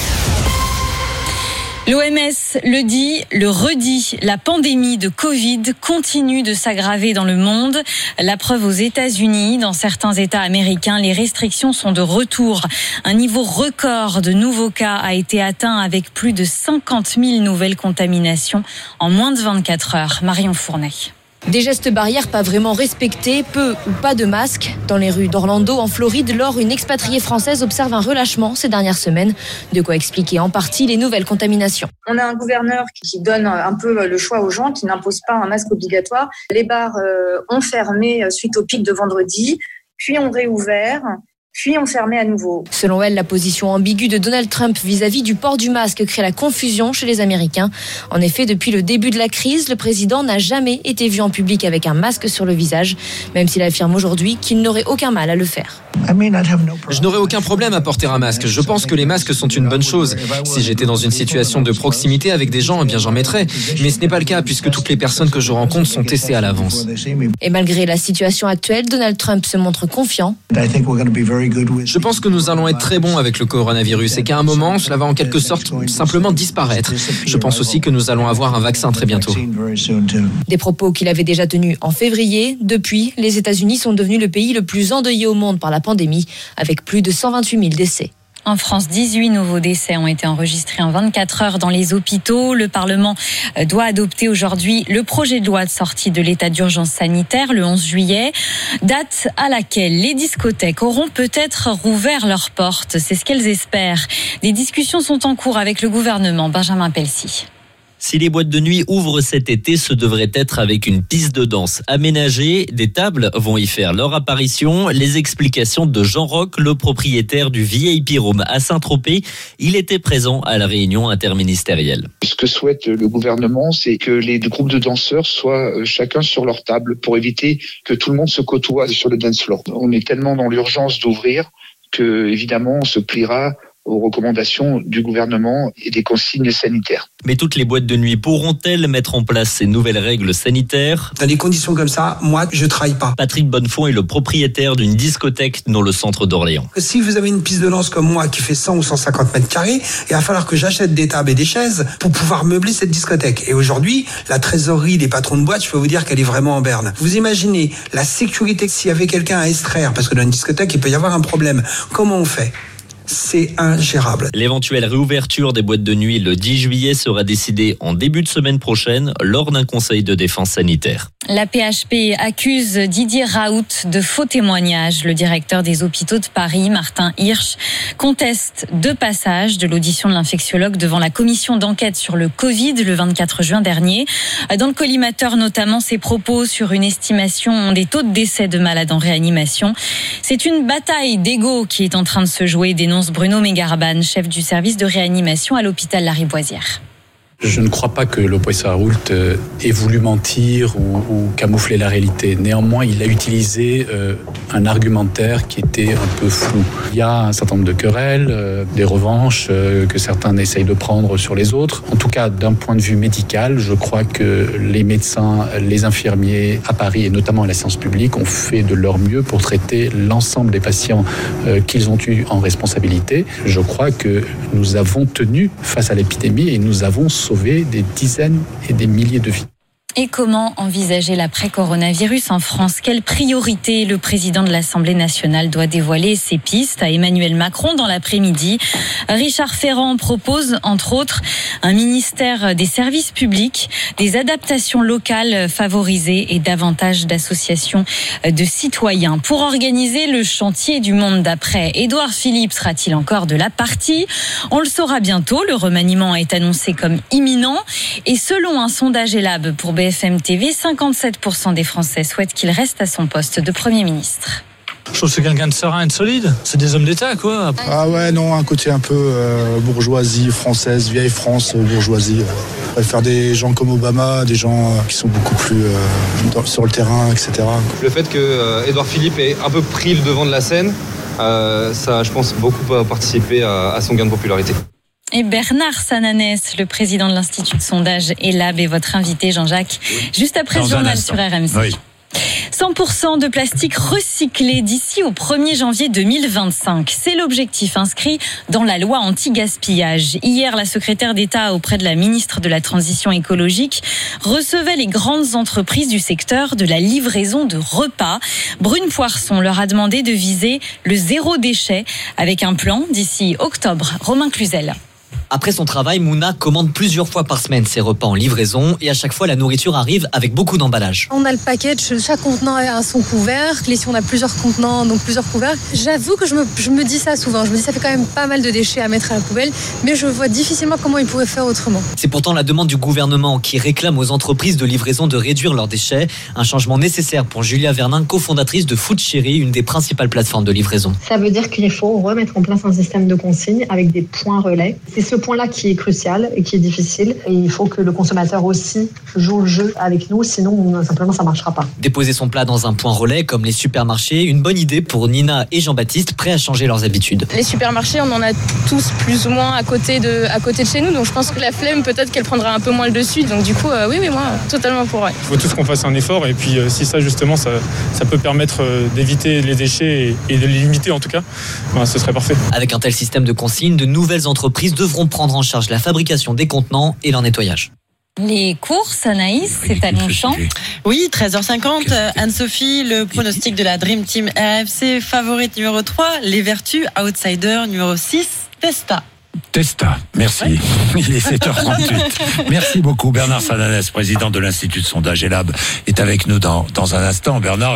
L'O M S le dit, le redit, la pandémie de Covid continue de s'aggraver dans le monde. La preuve aux États-Unis, dans certains États américains, les restrictions sont de retour. Un niveau record de nouveaux cas a été atteint avec plus de cinquante mille nouvelles contaminations en moins de vingt-quatre heures. Marion Fournet. Des gestes barrières pas vraiment respectés, peu ou pas de masques. Dans les rues d'Orlando, en Floride, Laure, une expatriée française, observe un relâchement ces dernières semaines. De quoi expliquer en partie les nouvelles contaminations. On a un gouverneur qui donne un peu le choix aux gens, qui n'impose pas un masque obligatoire. Les bars ont fermé suite au pic de vendredi, puis ont réouvert. Puis on fermait à nouveau. Selon elle, la position ambiguë de Donald Trump vis-à-vis du port du masque crée la confusion chez les Américains. En effet, depuis le début de la crise, le président n'a jamais été vu en public avec un masque sur le visage, même s'il affirme aujourd'hui qu'il n'aurait aucun mal à le faire. Je n'aurais aucun problème à porter un masque. Je pense que les masques sont une bonne chose. Si j'étais dans une situation de proximité avec des gens, eh bien j'en mettrais. Mais ce n'est pas le cas puisque toutes les personnes que je rencontre sont testées à l'avance. Et malgré la situation actuelle, Donald Trump se montre confiant. Je pense que nous allons être très bons avec le coronavirus et qu'à un moment, cela va en quelque sorte simplement disparaître. Je pense aussi que nous allons avoir un vaccin très bientôt. Des propos qu'il avait déjà tenus en février. Depuis, les États-Unis sont devenus le pays le plus endeuillé au monde par la pandémie, avec plus de cent vingt-huit mille décès. En France, dix-huit nouveaux décès ont été enregistrés en vingt-quatre heures dans les hôpitaux. Le Parlement doit adopter aujourd'hui le projet de loi de sortie de l'état d'urgence sanitaire le onze juillet, date à laquelle les discothèques auront peut-être rouvert leurs portes. C'est ce qu'elles espèrent. Des discussions sont en cours avec le gouvernement. Benjamin Pelsi. Si les boîtes de nuit ouvrent cet été, ce devrait être avec une piste de danse aménagée. Des tables vont y faire leur apparition. Les explications de Jean Roch, le propriétaire du V I P Room à Saint-Tropez. Il était présent à la réunion interministérielle. Ce que souhaite le gouvernement, c'est que les groupes de danseurs soient chacun sur leur table pour éviter que tout le monde se côtoie sur le dance floor. On est tellement dans l'urgence d'ouvrir que, évidemment, on se pliera aux recommandations du gouvernement et des consignes sanitaires. Mais toutes les boîtes de nuit pourront-elles mettre en place ces nouvelles règles sanitaires ? Dans des conditions comme ça, moi, je travaille pas. Patrick Bonnefond est le propriétaire d'une discothèque dans le centre d'Orléans. Si vous avez une piste de danse comme moi qui fait cent ou cent cinquante mètres carrés, il va falloir que j'achète des tables et des chaises pour pouvoir meubler cette discothèque. Et aujourd'hui, la trésorerie des patrons de boîte, je peux vous dire qu'elle est vraiment en berne. Vous imaginez la sécurité s'il y avait quelqu'un à extraire, parce que dans une discothèque, il peut y avoir un problème. Comment on fait ? C'est ingérable. L'éventuelle réouverture des boîtes de nuit le dix juillet sera décidée en début de semaine prochaine lors d'un conseil de défense sanitaire. La P H P accuse Didier Raoult de faux témoignages. Le directeur des hôpitaux de Paris, Martin Hirsch, conteste deux passages de l'audition de l'infectiologue devant la commission d'enquête sur le Covid le vingt-quatre juin dernier. Dans le collimateur notamment ses propos sur une estimation des taux de décès de malades en réanimation. C'est une bataille d'ego qui est en train de se jouer, dénonce Bruno Mégarban, chef du service de réanimation à l'hôpital Lariboisière. Je ne crois pas que le professeur Raoult ait voulu mentir ou, ou camoufler la réalité. Néanmoins, il a utilisé euh, un argumentaire qui était un peu flou. Il y a un certain nombre de querelles, euh, des revanches euh, que certains essayent de prendre sur les autres. En tout cas, d'un point de vue médical, je crois que les médecins, les infirmiers à Paris et notamment à la séance publique ont fait de leur mieux pour traiter l'ensemble des patients euh, qu'ils ont eu en responsabilité. Je crois que nous avons tenu face à l'épidémie et nous avons sauver des dizaines et des milliers de vies. Et comment envisager l'après-coronavirus en France ? Quelle priorité le président de l'Assemblée nationale doit dévoiler ses pistes à Emmanuel Macron dans l'après-midi ? Richard Ferrand propose, entre autres, un ministère des services publics, des adaptations locales favorisées et davantage d'associations de citoyens. Pour organiser le chantier du monde d'après, Édouard Philippe sera-t-il encore de la partie ? On le saura bientôt. Le remaniement est annoncé comme imminent. Et selon un sondage Elab pour B F M T V, cinquante-sept pour cent des Français souhaitent qu'il reste à son poste de Premier ministre. Je trouve que c'est quelqu'un de serein et de solide. C'est des hommes d'État, quoi. Ah ouais, non, un côté un peu euh, bourgeoisie française, vieille France, euh, bourgeoisie. Je préfère des gens comme Obama, des gens euh, qui sont beaucoup plus euh, dans, sur le terrain, et cetera. Le fait que euh, Édouard Philippe ait un peu pris le devant de la scène, euh, ça, je pense, beaucoup a participé à, à son gain de popularité. Et Bernard Sananès, le président de l'Institut de sondage Elab, est votre invité, Jean-Jacques, juste après le journal sur R M C. Oui. cent pour cent de plastique recyclé d'ici au premier janvier deux mille vingt-cinq. C'est l'objectif inscrit dans la loi anti-gaspillage. Hier, la secrétaire d'État auprès de la ministre de la Transition écologique recevait les grandes entreprises du secteur de la livraison de repas. Brune Poirson leur a demandé de viser le zéro déchet avec un plan d'ici octobre. Romain Cluzel. Après son travail, Mouna commande plusieurs fois par semaine ses repas en livraison et à chaque fois la nourriture arrive avec beaucoup d'emballage. On a le package, chaque contenant a son couvercle et si on a plusieurs contenants, donc plusieurs couvercles, j'avoue que je me, je me dis ça souvent, je me dis ça fait quand même pas mal de déchets à mettre à la poubelle, mais je vois difficilement comment ils pourraient faire autrement. C'est pourtant la demande du gouvernement qui réclame aux entreprises de livraison de réduire leurs déchets, un changement nécessaire pour Julia Vernin, cofondatrice de Food Chéri, une des principales plateformes de livraison. Ça veut dire qu'il faut remettre en place un système de consigne avec des points relais. C'est ce point-là qui est crucial et qui est difficile. Et il faut que le consommateur aussi joue le jeu avec nous, sinon simplement ça ne marchera pas. Déposer son plat dans un point relais comme les supermarchés, une bonne idée pour Nina et Jean-Baptiste, prêts à changer leurs habitudes. Les supermarchés, on en a tous plus ou moins à côté de, à côté de chez nous, donc je pense que la flemme, peut-être qu'elle prendra un peu moins le dessus. Donc du coup, euh, oui, mais moi, totalement pour. Ouais. Il faut tous qu'on fasse un effort et puis euh, si ça justement, ça, ça peut permettre euh, d'éviter les déchets et, et de les limiter en tout cas, ben, ce serait parfait. Avec un tel système de consigne, de nouvelles entreprises devront prendre en charge la fabrication des contenants et leur nettoyage. Les courses, Anaïs, c'est à Longchamp. Oui, treize heures cinquante. Anne-Sophie, le pronostic de la Dream Team R F C, favorite numéro trois, Les Vertus, outsider numéro six, Testa. Testa, merci. Ouais. Il est sept heures trente-huit. Merci beaucoup. Bernard Sananès, président de l'Institut de sondage Elab, est avec nous dans, dans un instant. Bernard, j'ai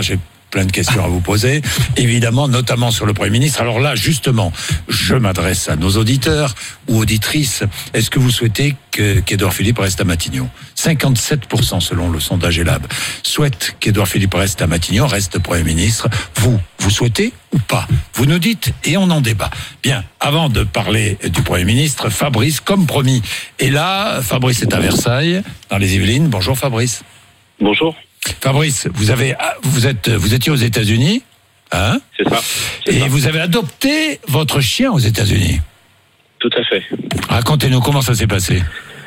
plein de questions à vous poser, évidemment, notamment sur le Premier ministre. Alors là, justement, je m'adresse à nos auditeurs ou auditrices. Est-ce que vous souhaitez que, qu'Édouard Philippe reste à Matignon ? cinquante-sept pour cent selon le sondage Elab souhaitent qu'Édouard Philippe reste à Matignon, reste Premier ministre. Vous, vous souhaitez ou pas ? Vous nous dites et on en débat. Bien, avant de parler du Premier ministre, Fabrice, comme promis, est là. Fabrice est à Versailles, dans les Yvelines. Bonjour Fabrice. Bonjour. Fabrice, vous avez, vous êtes, vous étiez aux États-Unis, hein ? C'est ça. C'est et ça. vous avez adopté votre chien aux États-Unis. Tout à fait. Racontez-nous comment ça s'est passé.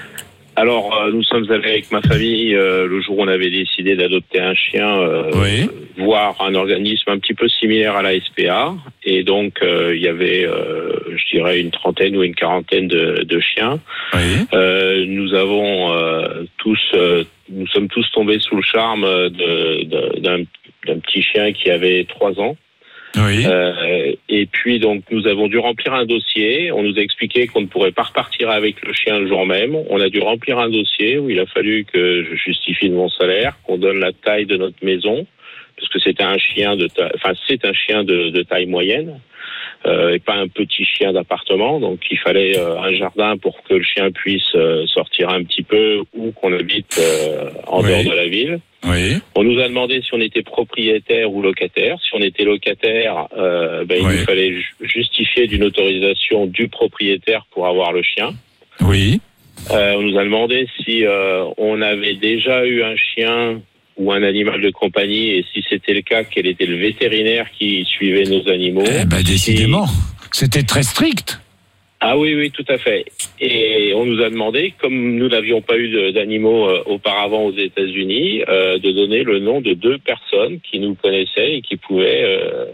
Alors, euh, nous sommes allés avec ma famille euh, le jour où on avait décidé d'adopter un chien, euh, oui. voir un organisme un petit peu similaire à la S P A. Et donc, euh, il y avait, euh, je dirais, une trentaine ou une quarantaine de, de chiens. Oui. Euh, nous avons euh, tous, euh, nous sommes tous tombés sous le charme de, de, d'un, d'un petit chien qui avait trois ans. Oui. Euh, et puis donc nous avons dû remplir un dossier. On nous a expliqué qu'on ne pourrait pas repartir avec le chien le jour même. On a dû remplir un dossier où il a fallu que je justifie de mon salaire, qu'on donne la taille de notre maison, parce que c'était un chien de, ta... enfin c'est un chien de, de taille moyenne. Euh, et pas un petit chien d'appartement, donc il fallait euh, un jardin pour que le chien puisse euh, sortir un petit peu ou qu'on habite euh, en oui. dehors de la ville. Oui. On nous a demandé si on était propriétaire ou locataire. Si on était locataire, euh, ben, il oui. nous fallait ju- justifier d'une autorisation du propriétaire pour avoir le chien. Oui. Euh, on nous a demandé si euh, on avait déjà eu un chien ou un animal de compagnie, et si c'était le cas, quel était le vétérinaire qui suivait nos animaux. Eh ben, décidément, et... c'était très strict. Ah oui, oui, tout à fait. Et on nous a demandé, comme nous n'avions pas eu de, d'animaux euh, auparavant aux États-Unis, euh, de donner le nom de deux personnes qui nous connaissaient et qui pouvaient euh,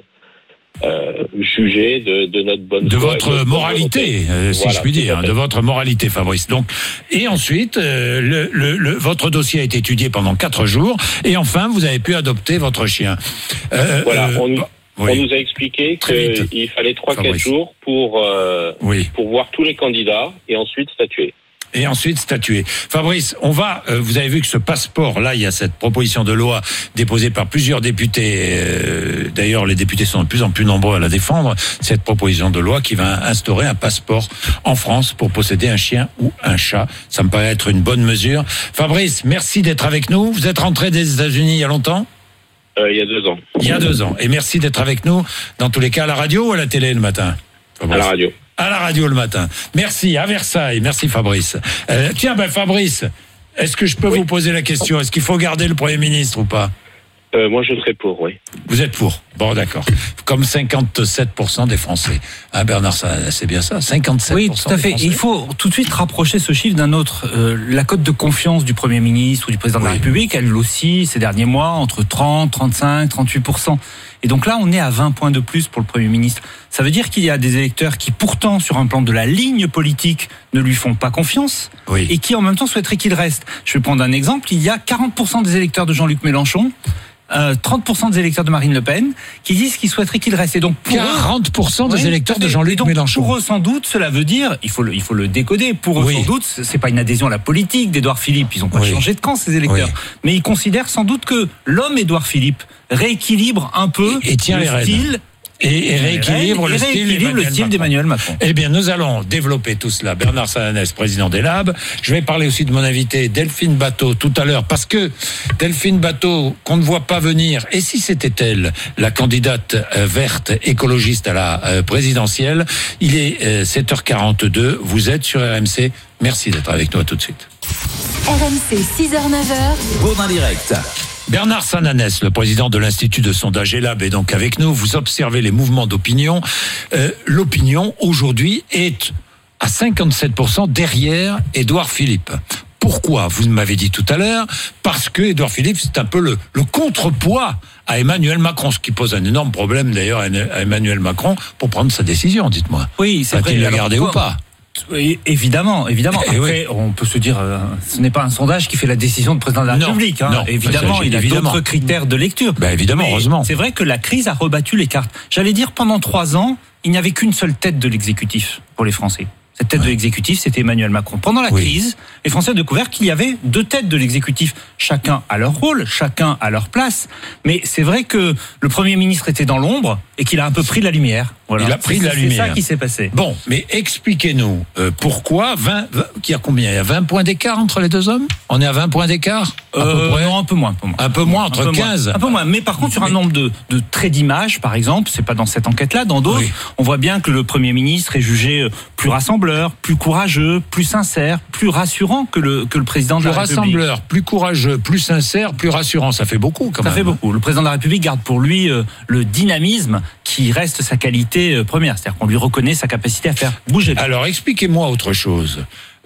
euh, juger de, de notre bonne de foi. votre moralité, euh, si voilà, je puis dire, de votre moralité, Fabrice. Donc, et ensuite, euh, le, le, le, votre dossier a été étudié pendant quatre jours, et enfin, vous avez pu adopter votre chien. Euh, voilà, euh, on, nous, oui. on nous a expliqué qu'il fallait trois quatre jours pour euh, oui. pour voir tous les candidats et ensuite statuer. Et ensuite statuer. Fabrice, on va. Euh, vous avez vu que ce passeport-là, il y a cette proposition de loi déposée par plusieurs députés. Euh, d'ailleurs, les députés sont de plus en plus nombreux à la défendre. Cette proposition de loi qui va instaurer un passeport en France pour posséder un chien ou un chat. Ça me paraît être une bonne mesure. Fabrice, merci d'être avec nous. Vous êtes rentré des États-Unis il y a longtemps ? Euh, il y a deux ans. Il y a deux ans. Et merci d'être avec nous. Dans tous les cas, à la radio ou à la télé le matin ? Fabrice. À la radio. À la radio le matin. Merci, à Versailles. Merci Fabrice. Euh, tiens, ben Fabrice, est-ce que je peux oui. vous poser la question ? Est-ce qu'il faut garder le Premier ministre ou pas ? euh, Moi, je serais pour, oui. Vous êtes pour ? Bon, d'accord. Comme cinquante-sept pour cent des Français. Hein, Bernard, ça, c'est bien ça, cinquante-sept pour cent Oui, tout à fait. Des il faut tout de suite rapprocher ce chiffre d'un autre. Euh, la cote de confiance du Premier ministre ou du Président oui. de la République, elle aussi, ces derniers mois, entre trente, trente-cinq, trente-huit pour cent. Et donc là, on est à vingt points de plus pour le Premier ministre. Ça veut dire qu'il y a des électeurs qui, pourtant, sur un plan de la ligne politique, ne lui font pas confiance oui. et qui, en même temps, souhaiteraient qu'il reste. Je vais prendre un exemple. Il y a quarante pour cent des électeurs de Jean-Luc Mélenchon, euh, trente pour cent des électeurs de Marine Le Pen, qui disent qu'ils souhaiteraient qu'il reste. Et donc, pour quarante pour cent eux, des oui, électeurs de Jean-Luc donc, Mélenchon. Pour eux, sans doute, cela veut dire, il faut le, il faut le décoder. Pour eux, oui. sans doute, c'est pas une adhésion à la politique d'Édouard Philippe. Ils n'ont pas oui. changé de camp, ces électeurs. Oui. Mais ils considèrent sans doute que l'homme Édouard Philippe rééquilibre un peu et, et tient le les style. Et, et rééquilibre et le rééquilibre style, le style d'Emmanuel Macron. Eh bien, nous allons développer tout cela. Bernard Sananès, président des Labs. Je vais parler aussi de mon invité Delphine Batho tout à l'heure, parce que Delphine Batho, qu'on ne voit pas venir, et si c'était elle, la candidate euh, verte écologiste à la euh, présidentielle, il est euh, sept heures quarante-deux, vous êtes sur R M C. Merci d'être avec nous, à tout de suite. R M C, six heures neuf heures. Bourdin Direct. Bernard Sananès, le président de l'Institut de sondage Elab, est donc avec nous. Vous observez les mouvements d'opinion. Euh, l'opinion, aujourd'hui, est à cinquante-sept pour cent derrière Édouard Philippe. Pourquoi ? Vous m'avez dit tout à l'heure, parce que Édouard Philippe, c'est un peu le, le contrepoids à Emmanuel Macron, ce qui pose un énorme problème d'ailleurs à Emmanuel Macron pour prendre sa décision, dites-moi. Oui, c'est vrai. Va-t-il la garder ou pas ? Oui, évidemment, évidemment. Et Après, oui. on peut se dire, euh, ce n'est pas un sondage qui fait la décision du président de la non, République. Hein. Non, évidemment, il a évidemment. d'autres critères de lecture. Ben évidemment, mais heureusement. C'est vrai que la crise a rebattu les cartes. J'allais dire, pendant trois ans, il n'y avait qu'une seule tête de l'exécutif pour les Français. Cette tête ouais. de l'exécutif, c'était Emmanuel Macron. Pendant la oui. crise, les Français ont découvert qu'il y avait deux têtes de l'exécutif, chacun à leur rôle, chacun à leur place. Mais c'est vrai que le Premier ministre était dans l'ombre et qu'il a un peu pris la lumière. Voilà. Il a pris c'est, la c'est lumière. C'est ça qui s'est passé. Bon, mais expliquez-nous euh, pourquoi vingt, vingt, il y a combien ? Il y a vingt points d'écart entre les deux hommes ? On est à vingt points d'écart ? euh, Non, un peu moins. Un peu moins, un peu moins entre un peu quinze. Moins. Un peu moins. Mais par contre, sur un nombre de, de traits d'image, par exemple, c'est pas dans cette enquête-là, dans d'autres, oui. on voit bien que le Premier ministre est jugé plus rassembleur, plus courageux, plus sincère, plus rassurant que le, que le président de plus la République. Plus rassembleur, plus courageux, plus sincère, plus rassurant. Ça fait beaucoup quand ça même. Ça fait beaucoup. Le président de la République garde pour lui euh, le dynamisme qui reste sa qualité euh, première. C'est-à-dire qu'on lui reconnaît sa capacité à faire bouger. Alors, expliquez-moi autre chose.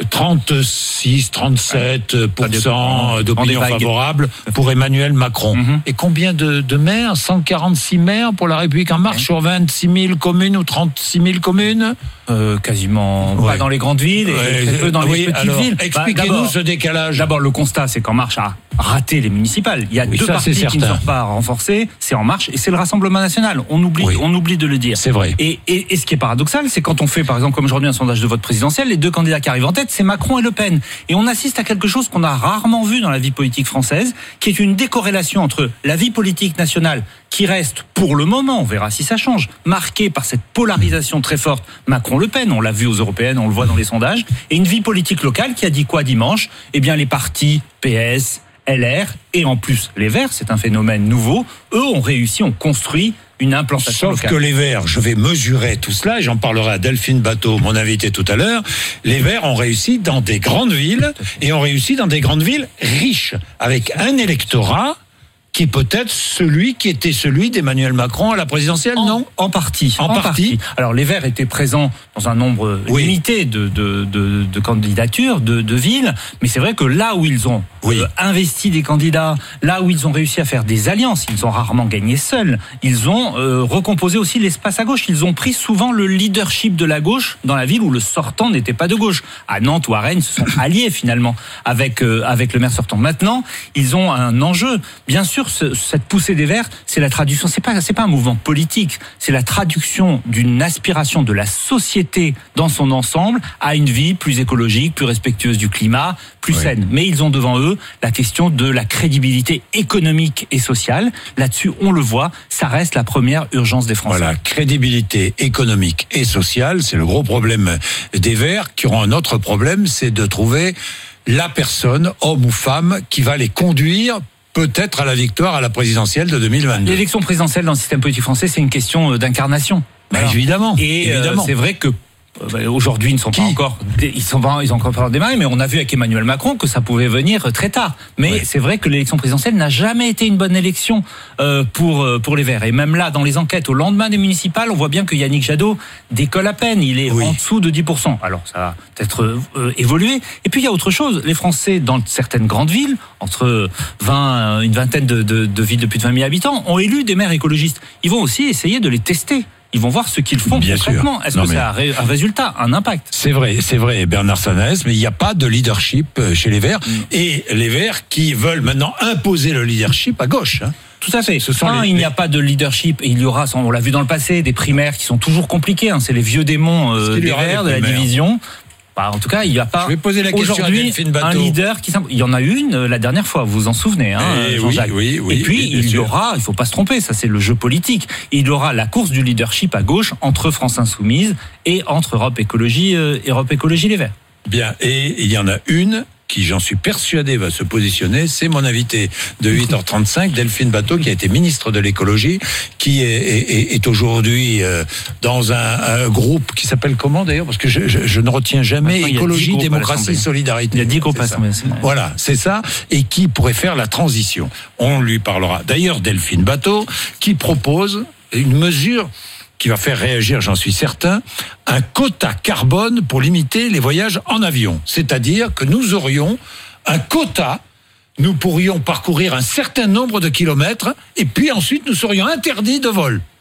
trente-six, trente-sept pour cent d'opinion favorable pour Emmanuel Macron. Mm-hmm. Et combien de, de maires ? cent quarante-six maires pour La République En Marche, okay. sur vingt-six mille communes ou trente-six mille communes ? euh, Quasiment ouais. pas dans les grandes villes et ouais. très peu dans oui, les petites alors, villes. Expliquez-nous bah, ce décalage. D'abord, le constat, c'est qu'En Marche a raté les municipales. Il y a oui, deux ça, partis qui ne sont pas renforcés, c'est En Marche et c'est le Rassemblement National. On oublie, oui. on oublie de le dire. C'est vrai. Et, et, et ce qui est paradoxal, c'est quand on fait, par exemple, comme aujourd'hui, un sondage de vote présidentiel, les deux candidats qui arrivent en tête, c'est Macron et Le Pen. Et on assiste à quelque chose qu'on a rarement vu dans la vie politique française, qui est une décorrélation entre la vie politique nationale, qui reste, pour le moment, on verra si ça change, marquée par cette polarisation très forte, Macron-Le Pen, on l'a vu aux européennes, on le voit dans les sondages, et une vie politique locale qui a dit quoi dimanche ? Eh bien, les partis P S, L R, et en plus les Verts, c'est un phénomène nouveau, eux ont réussi, ont construit une implantation Sauf locale. que les Verts, je vais mesurer tout cela, et j'en parlerai à Delphine Bateau, mon invité tout à l'heure, les Verts ont réussi dans des grandes villes, et ont réussi dans des grandes villes riches, avec un électorat qui est peut-être celui qui était celui d'Emmanuel Macron à la présidentielle, en, non ? En partie. En, en partie. partie. Alors les Verts étaient présents dans un nombre oui. limité de, de, de, de candidatures, de, de villes, mais c'est vrai que là où ils ont oui. euh, investi des candidats, là où ils ont réussi à faire des alliances, ils ont rarement gagné seuls, ils ont euh, recomposé aussi l'espace à gauche, ils ont pris souvent le leadership de la gauche dans la ville où le sortant n'était pas de gauche. À Nantes ou à Rennes, ils se sont alliés finalement avec, euh, avec le maire sortant. Maintenant, ils ont un enjeu, bien sûr. Ce, cette poussée des Verts, c'est la traduction, c'est pas, c'est pas un mouvement politique, c'est la traduction d'une aspiration de la société dans son ensemble à une vie plus écologique, plus respectueuse du climat, plus oui. saine. Mais ils ont devant eux la question de la crédibilité économique et sociale. Là-dessus, on le voit, ça reste la première urgence des Français. Voilà, crédibilité économique et sociale, c'est le gros problème des Verts, qui auront un autre problème, c'est de trouver la personne, homme ou femme, qui va les conduire peut-être à la victoire à la présidentielle de deux mille vingt-deux. L'élection présidentielle dans le système politique français, c'est une question d'incarnation. Ben évidemment. Et évidemment. Euh, c'est vrai que euh, aujourd'hui, ils ne sont Qui pas encore, ils sont pas, ils ont encore pas démarré, mais on a vu avec Emmanuel Macron que ça pouvait venir très tard. Mais ouais. c'est vrai que l'élection présidentielle n'a jamais été une bonne élection euh, pour pour les Verts. Et même là, dans les enquêtes, au lendemain des municipales, on voit bien que Yannick Jadot décolle à peine. Il est oui. en dessous de dix pour cent. Alors ça va peut-être euh, évoluer. Et puis il y a autre chose. Les Français dans certaines grandes villes, entre vingt, une vingtaine de, de, de villes de plus de vingt mille habitants, ont élu des maires écologistes. Ils vont aussi essayer de les tester. Ils vont voir ce qu'ils font Bien concrètement. Sûr. Est-ce non que mais... ça a un résultat, un impact ? C'est vrai, c'est vrai, Bernard Sananès, mais il n'y a pas de leadership chez les Verts. Mm. Et les Verts qui veulent maintenant imposer le leadership à gauche. Hein. Tout à fait. Ce sont un, les... il n'y a pas de leadership. Et il y aura, on l'a vu dans le passé, des primaires qui sont toujours compliquées. Hein. C'est les vieux démons euh, des Verts, de la division. Bah, en tout cas, il n'y a pas Je vais poser la question aujourd'hui à un leader qui il y en a une euh, la dernière fois, vous vous en souvenez, hein, Jean-Jacques. Oui, oui, oui, et puis il y aura, il faut pas se tromper, ça c'est le jeu politique. Il y aura la course du leadership à gauche entre France Insoumise et entre Europe Écologie, euh, Europe Écologie Les Verts. Bien, et il y en a une qui, j'en suis persuadé, va se positionner, c'est mon invité de huit heures trente-cinq, Delphine Bateau, qui a été ministre de l'écologie, qui est, est, est aujourd'hui dans un, un groupe qui s'appelle comment d'ailleurs ? Parce que je, je, je ne retiens jamais Maintenant, écologie, démocratie, solidarité. Il y a dix groupes à l'Assemblée. Voilà, c'est ça, et qui pourrait faire la transition. On lui parlera. D'ailleurs, Delphine Bateau, qui propose une mesure qui va faire réagir, j'en suis certain, un quota carbone pour limiter les voyages en avion. C'est-à-dire que nous aurions un quota, nous pourrions parcourir un certain nombre de kilomètres, et puis ensuite nous serions interdits de vol.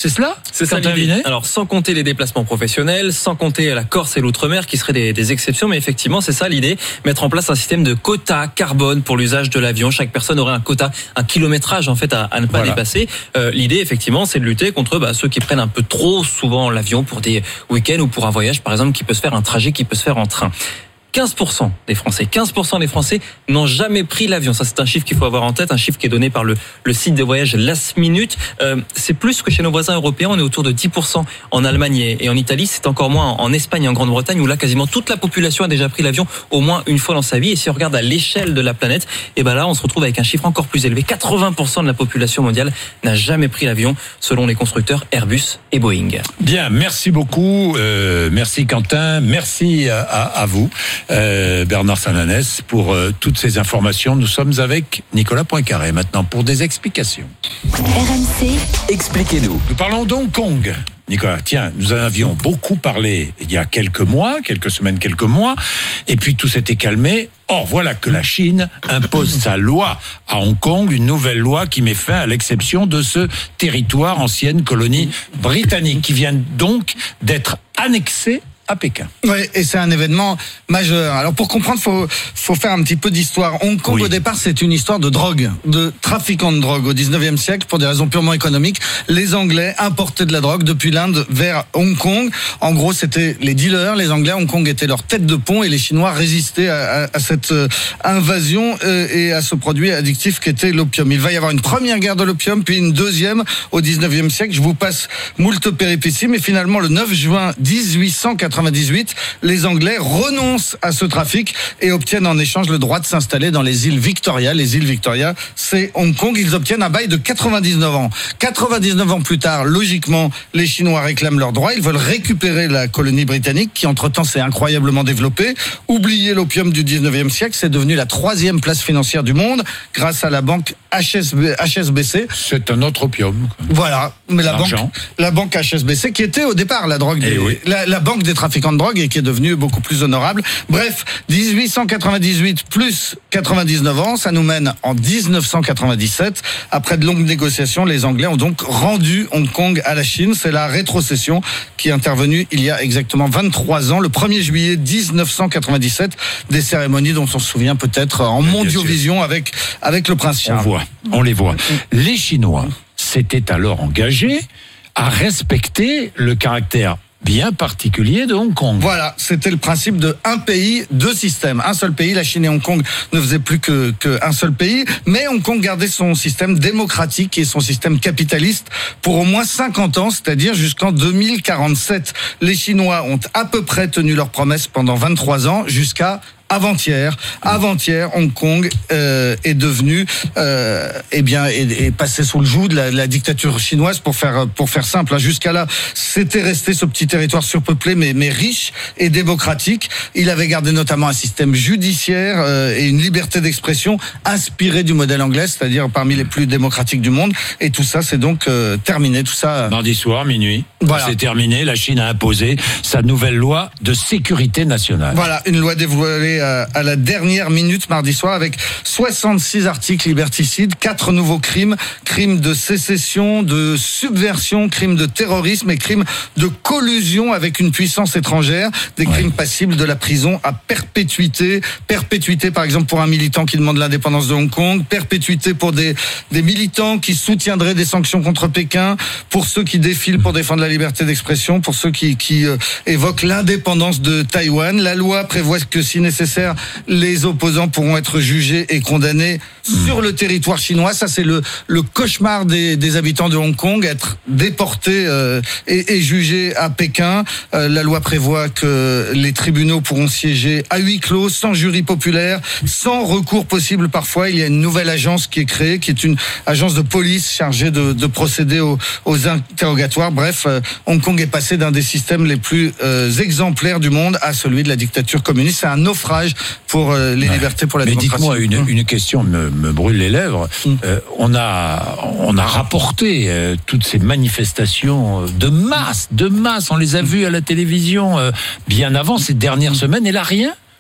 C'est cela? C'est ça l'idée. Alors, sans compter les déplacements professionnels, sans compter la Corse et l'outre-mer qui seraient des, des exceptions, mais effectivement, c'est ça l'idée. Mettre en place un système de quota carbone pour l'usage de l'avion. Chaque personne aurait un quota, un kilométrage en fait à, à ne pas voilà. dépasser. Euh, l'idée, effectivement, c'est de lutter contre bah, ceux qui prennent un peu trop souvent l'avion pour des week-ends ou pour un voyage, par exemple, qui peut se faire un trajet qui peut se faire en train. quinze pour cent des Français, quinze pour cent des Français n'ont jamais pris l'avion. Ça, c'est un chiffre qu'il faut avoir en tête, un chiffre qui est donné par le, le site de voyage Last Minute. Euh, c'est plus que chez nos voisins européens. On est autour de dix pour cent en Allemagne et en Italie. C'est encore moins en Espagne et en Grande-Bretagne, où là, quasiment toute la population a déjà pris l'avion au moins une fois dans sa vie. Et si on regarde à l'échelle de la planète, et ben là, on se retrouve avec un chiffre encore plus élevé. quatre-vingts pour cent de la population mondiale n'a jamais pris l'avion, selon les constructeurs Airbus et Boeing. Bien, merci beaucoup. Euh, merci Quentin. Merci à, à, à vous. Euh, Bernard Sananès pour euh, toutes ces informations. Nous sommes avec Nicolas Poincaré maintenant pour des explications. R M C, expliquez-nous. Nous parlons d'Hong Kong. Nicolas, tiens, nous en avions beaucoup parlé il y a quelques mois, quelques semaines, quelques mois, et puis tout s'était calmé. Or, voilà que la Chine impose sa loi à Hong Kong, une nouvelle loi qui met fin à l'exception de ce territoire, ancienne colonie britannique, qui vient donc d'être annexé à Pékin. Oui, et c'est un événement majeur. Alors pour comprendre, faut faut faire un petit peu d'histoire. Hong Kong, oui. Au départ, c'est une histoire de drogue, de trafiquants de drogue. Au dix-neuvième siècle, pour des raisons purement économiques, les Anglais importaient de la drogue depuis l'Inde vers Hong Kong. En gros, c'était les dealers, les Anglais. Hong Kong était leur tête de pont et les Chinois résistaient à, à, à cette euh, invasion euh, et à ce produit addictif qu'était l'opium. Il va y avoir une première guerre de l'opium, puis une deuxième au dix-neuvième siècle. Je vous passe moult péripéties, mais finalement, le neuf juin dix-huit cent quatre-vingt-dix-huit, les Anglais renoncent à ce trafic et obtiennent en échange le droit de s'installer dans les îles Victoria. Les îles Victoria, c'est Hong Kong. Ils obtiennent un bail de quatre-vingt-dix-neuf ans. quatre-vingt-dix-neuf ans plus tard, logiquement, les Chinois réclament leurs droits. Ils veulent récupérer la colonie britannique qui, entre-temps, s'est incroyablement développée. Oubliez l'opium du dix-neuvième siècle, c'est devenu la troisième place financière du monde grâce à la banque H S B C. C'est un autre opium. Voilà. Mais la banque, la banque H S B C, qui était au départ la drogue des, oui. la, la banque des trafiquants de drogue et qui est devenue beaucoup plus honorable. Bref, dix-huit cent quatre-vingt-dix-huit plus quatre-vingt-dix-neuf ans, ça nous mène en dix-neuf cent quatre-vingt-dix-sept. Après de longues négociations, les Anglais ont donc rendu Hong Kong à la Chine. C'est la rétrocession qui est intervenue il y a exactement vingt-trois ans, le premier juillet dix-neuf cent quatre-vingt-dix-sept. Des cérémonies dont on se souvient peut-être en oui, Mondiovision avec, avec le prince Charles. On voit, on les voit. Les Chinois s'étaient alors engagés à respecter le caractère bien particulier de Hong Kong. Voilà, c'était le principe de un pays, deux systèmes. Un seul pays, la Chine et Hong Kong ne faisaient plus que, que un seul pays, mais Hong Kong gardait son système démocratique et son système capitaliste pour au moins cinquante ans, c'est-à-dire jusqu'en deux mille quarante-sept. Les Chinois ont à peu près tenu leurs promesses pendant vingt-trois ans, jusqu'à Avant-hier, avant-hier, Hong Kong euh, est devenu, euh, eh bien, est, est passé sous le joug de la, la dictature chinoise. Pour faire pour faire simple, hein. Jusqu'à là, c'était resté ce petit territoire surpeuplé, mais mais riche et démocratique. Il avait gardé notamment un système judiciaire euh, et une liberté d'expression inspirée du modèle anglais, c'est-à-dire parmi les plus démocratiques du monde. Et tout ça, c'est donc euh, terminé. Tout ça. Mardi soir, minuit. Voilà. C'est terminé. La Chine a imposé sa nouvelle loi de sécurité nationale. Voilà, une loi dévoilée à la dernière minute mardi soir avec soixante-six articles liberticides, quatre nouveaux crimes, crimes de sécession, de subversion, crimes de terrorisme et crimes de collusion avec une puissance étrangère, des ouais. crimes passibles de la prison à perpétuité, perpétuité par exemple pour un militant qui demande l'indépendance de Hong Kong, perpétuité pour des, des militants qui soutiendraient des sanctions contre Pékin, pour ceux qui défilent pour défendre la liberté d'expression, pour ceux qui, qui euh, évoquent l'indépendance de Taïwan. La loi prévoit que si nécessaire, les opposants pourront être jugés et condamnés mmh. sur le territoire chinois. Ça, c'est le, le cauchemar des, des habitants de Hong Kong, être déportés euh, et, et jugés à Pékin. Euh, la loi prévoit que les tribunaux pourront siéger à huis clos, sans jury populaire, sans recours possible parfois. Il y a une nouvelle agence qui est créée, qui est une agence de police chargée de, de procéder aux, aux interrogatoires. Bref, euh, Hong Kong est passé d'un des systèmes les plus euh, exemplaires du monde à celui de la dictature communiste. C'est un naufrage pour euh, les ouais. libertés, pour la Mais démocratie. Mais dites-moi, une, une question me, me brûle les lèvres. Mmh. Euh, on a on a rapporté euh, toutes ces manifestations de masse, de masse. On les a vues à la télévision euh, bien avant ces dernières semaines. Et là, rien.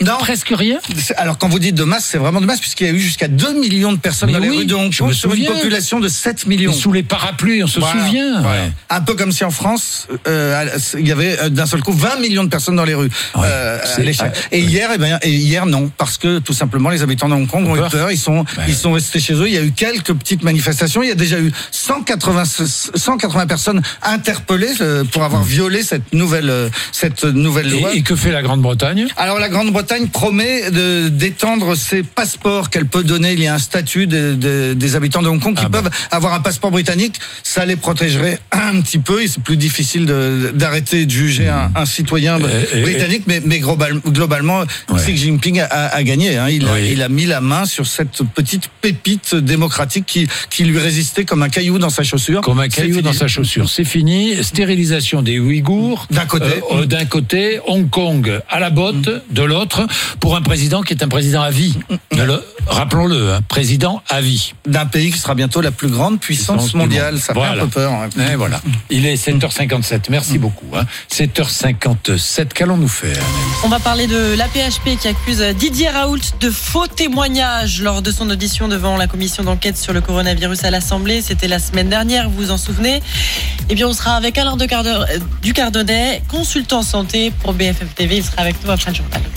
Non. Presque rien. Alors quand vous dites de masse, c'est vraiment de masse puisqu'il y a eu jusqu'à deux millions de personnes Mais dans les oui, rues de Hong je Kong me sur une souviens. population de sept millions. Et sous les parapluies, on se Voilà. souvient. Voilà. Ouais. Un peu comme si en France, euh, il y avait euh, d'un seul coup vingt millions de personnes dans les rues. Ouais. Euh, C'est- à l'échelle. ouais. Et hier, eh ben, et hier non, parce que tout simplement les habitants de Hong Kong ont eu peur. Ils sont, Ouais. ils sont restés chez eux. Il y a eu quelques petites manifestations. Il y a déjà eu cent quatre-vingts, cent quatre-vingts personnes interpellées euh, pour avoir violé cette nouvelle, euh, cette nouvelle loi. Et, et que fait la Grande-Bretagne? Alors la Grande-Bretagne promet de, d'étendre ses passeports qu'elle peut donner. Il y a un statut de, de, des habitants de Hong Kong qui Ah bon. peuvent avoir un passeport britannique. Ça les protégerait un petit peu. Et c'est plus difficile de, d'arrêter de juger un, un citoyen Et- et- britannique, mais, mais global, globalement, Ouais. Xi Jinping a, a, a gagné. Hein. Il, a, Oui. il a mis la main sur cette petite pépite démocratique qui, qui lui résistait comme un caillou dans sa chaussure. Comme un C'est caillou fini. dans sa chaussure. C'est fini. Stérilisation des Ouïghours. D'un côté. Euh, euh, d'un côté, Hong Kong à la botte, de l'autre, pour un président qui est un président à vie. Ne le- rappelons-le, hein, président à vie. D'un pays qui sera bientôt la plus grande puissance Puissance du mondiale. monde. Ça fait Voilà. un peu peur. hein. Et voilà. Il est sept heures cinquante-sept. Merci beaucoup. Hein. sept heures cinquante-sept. Qu'allons-nous faire? On va parler de l'A P H P qui accuse Didier Raoult de faux témoignages lors de son audition devant la commission d'enquête sur le coronavirus à l'Assemblée. C'était la semaine dernière, vous vous en souvenez. Eh bien, on sera avec Alain Ducardonnet, consultant santé pour B F M T V. Il sera avec nous après le journal.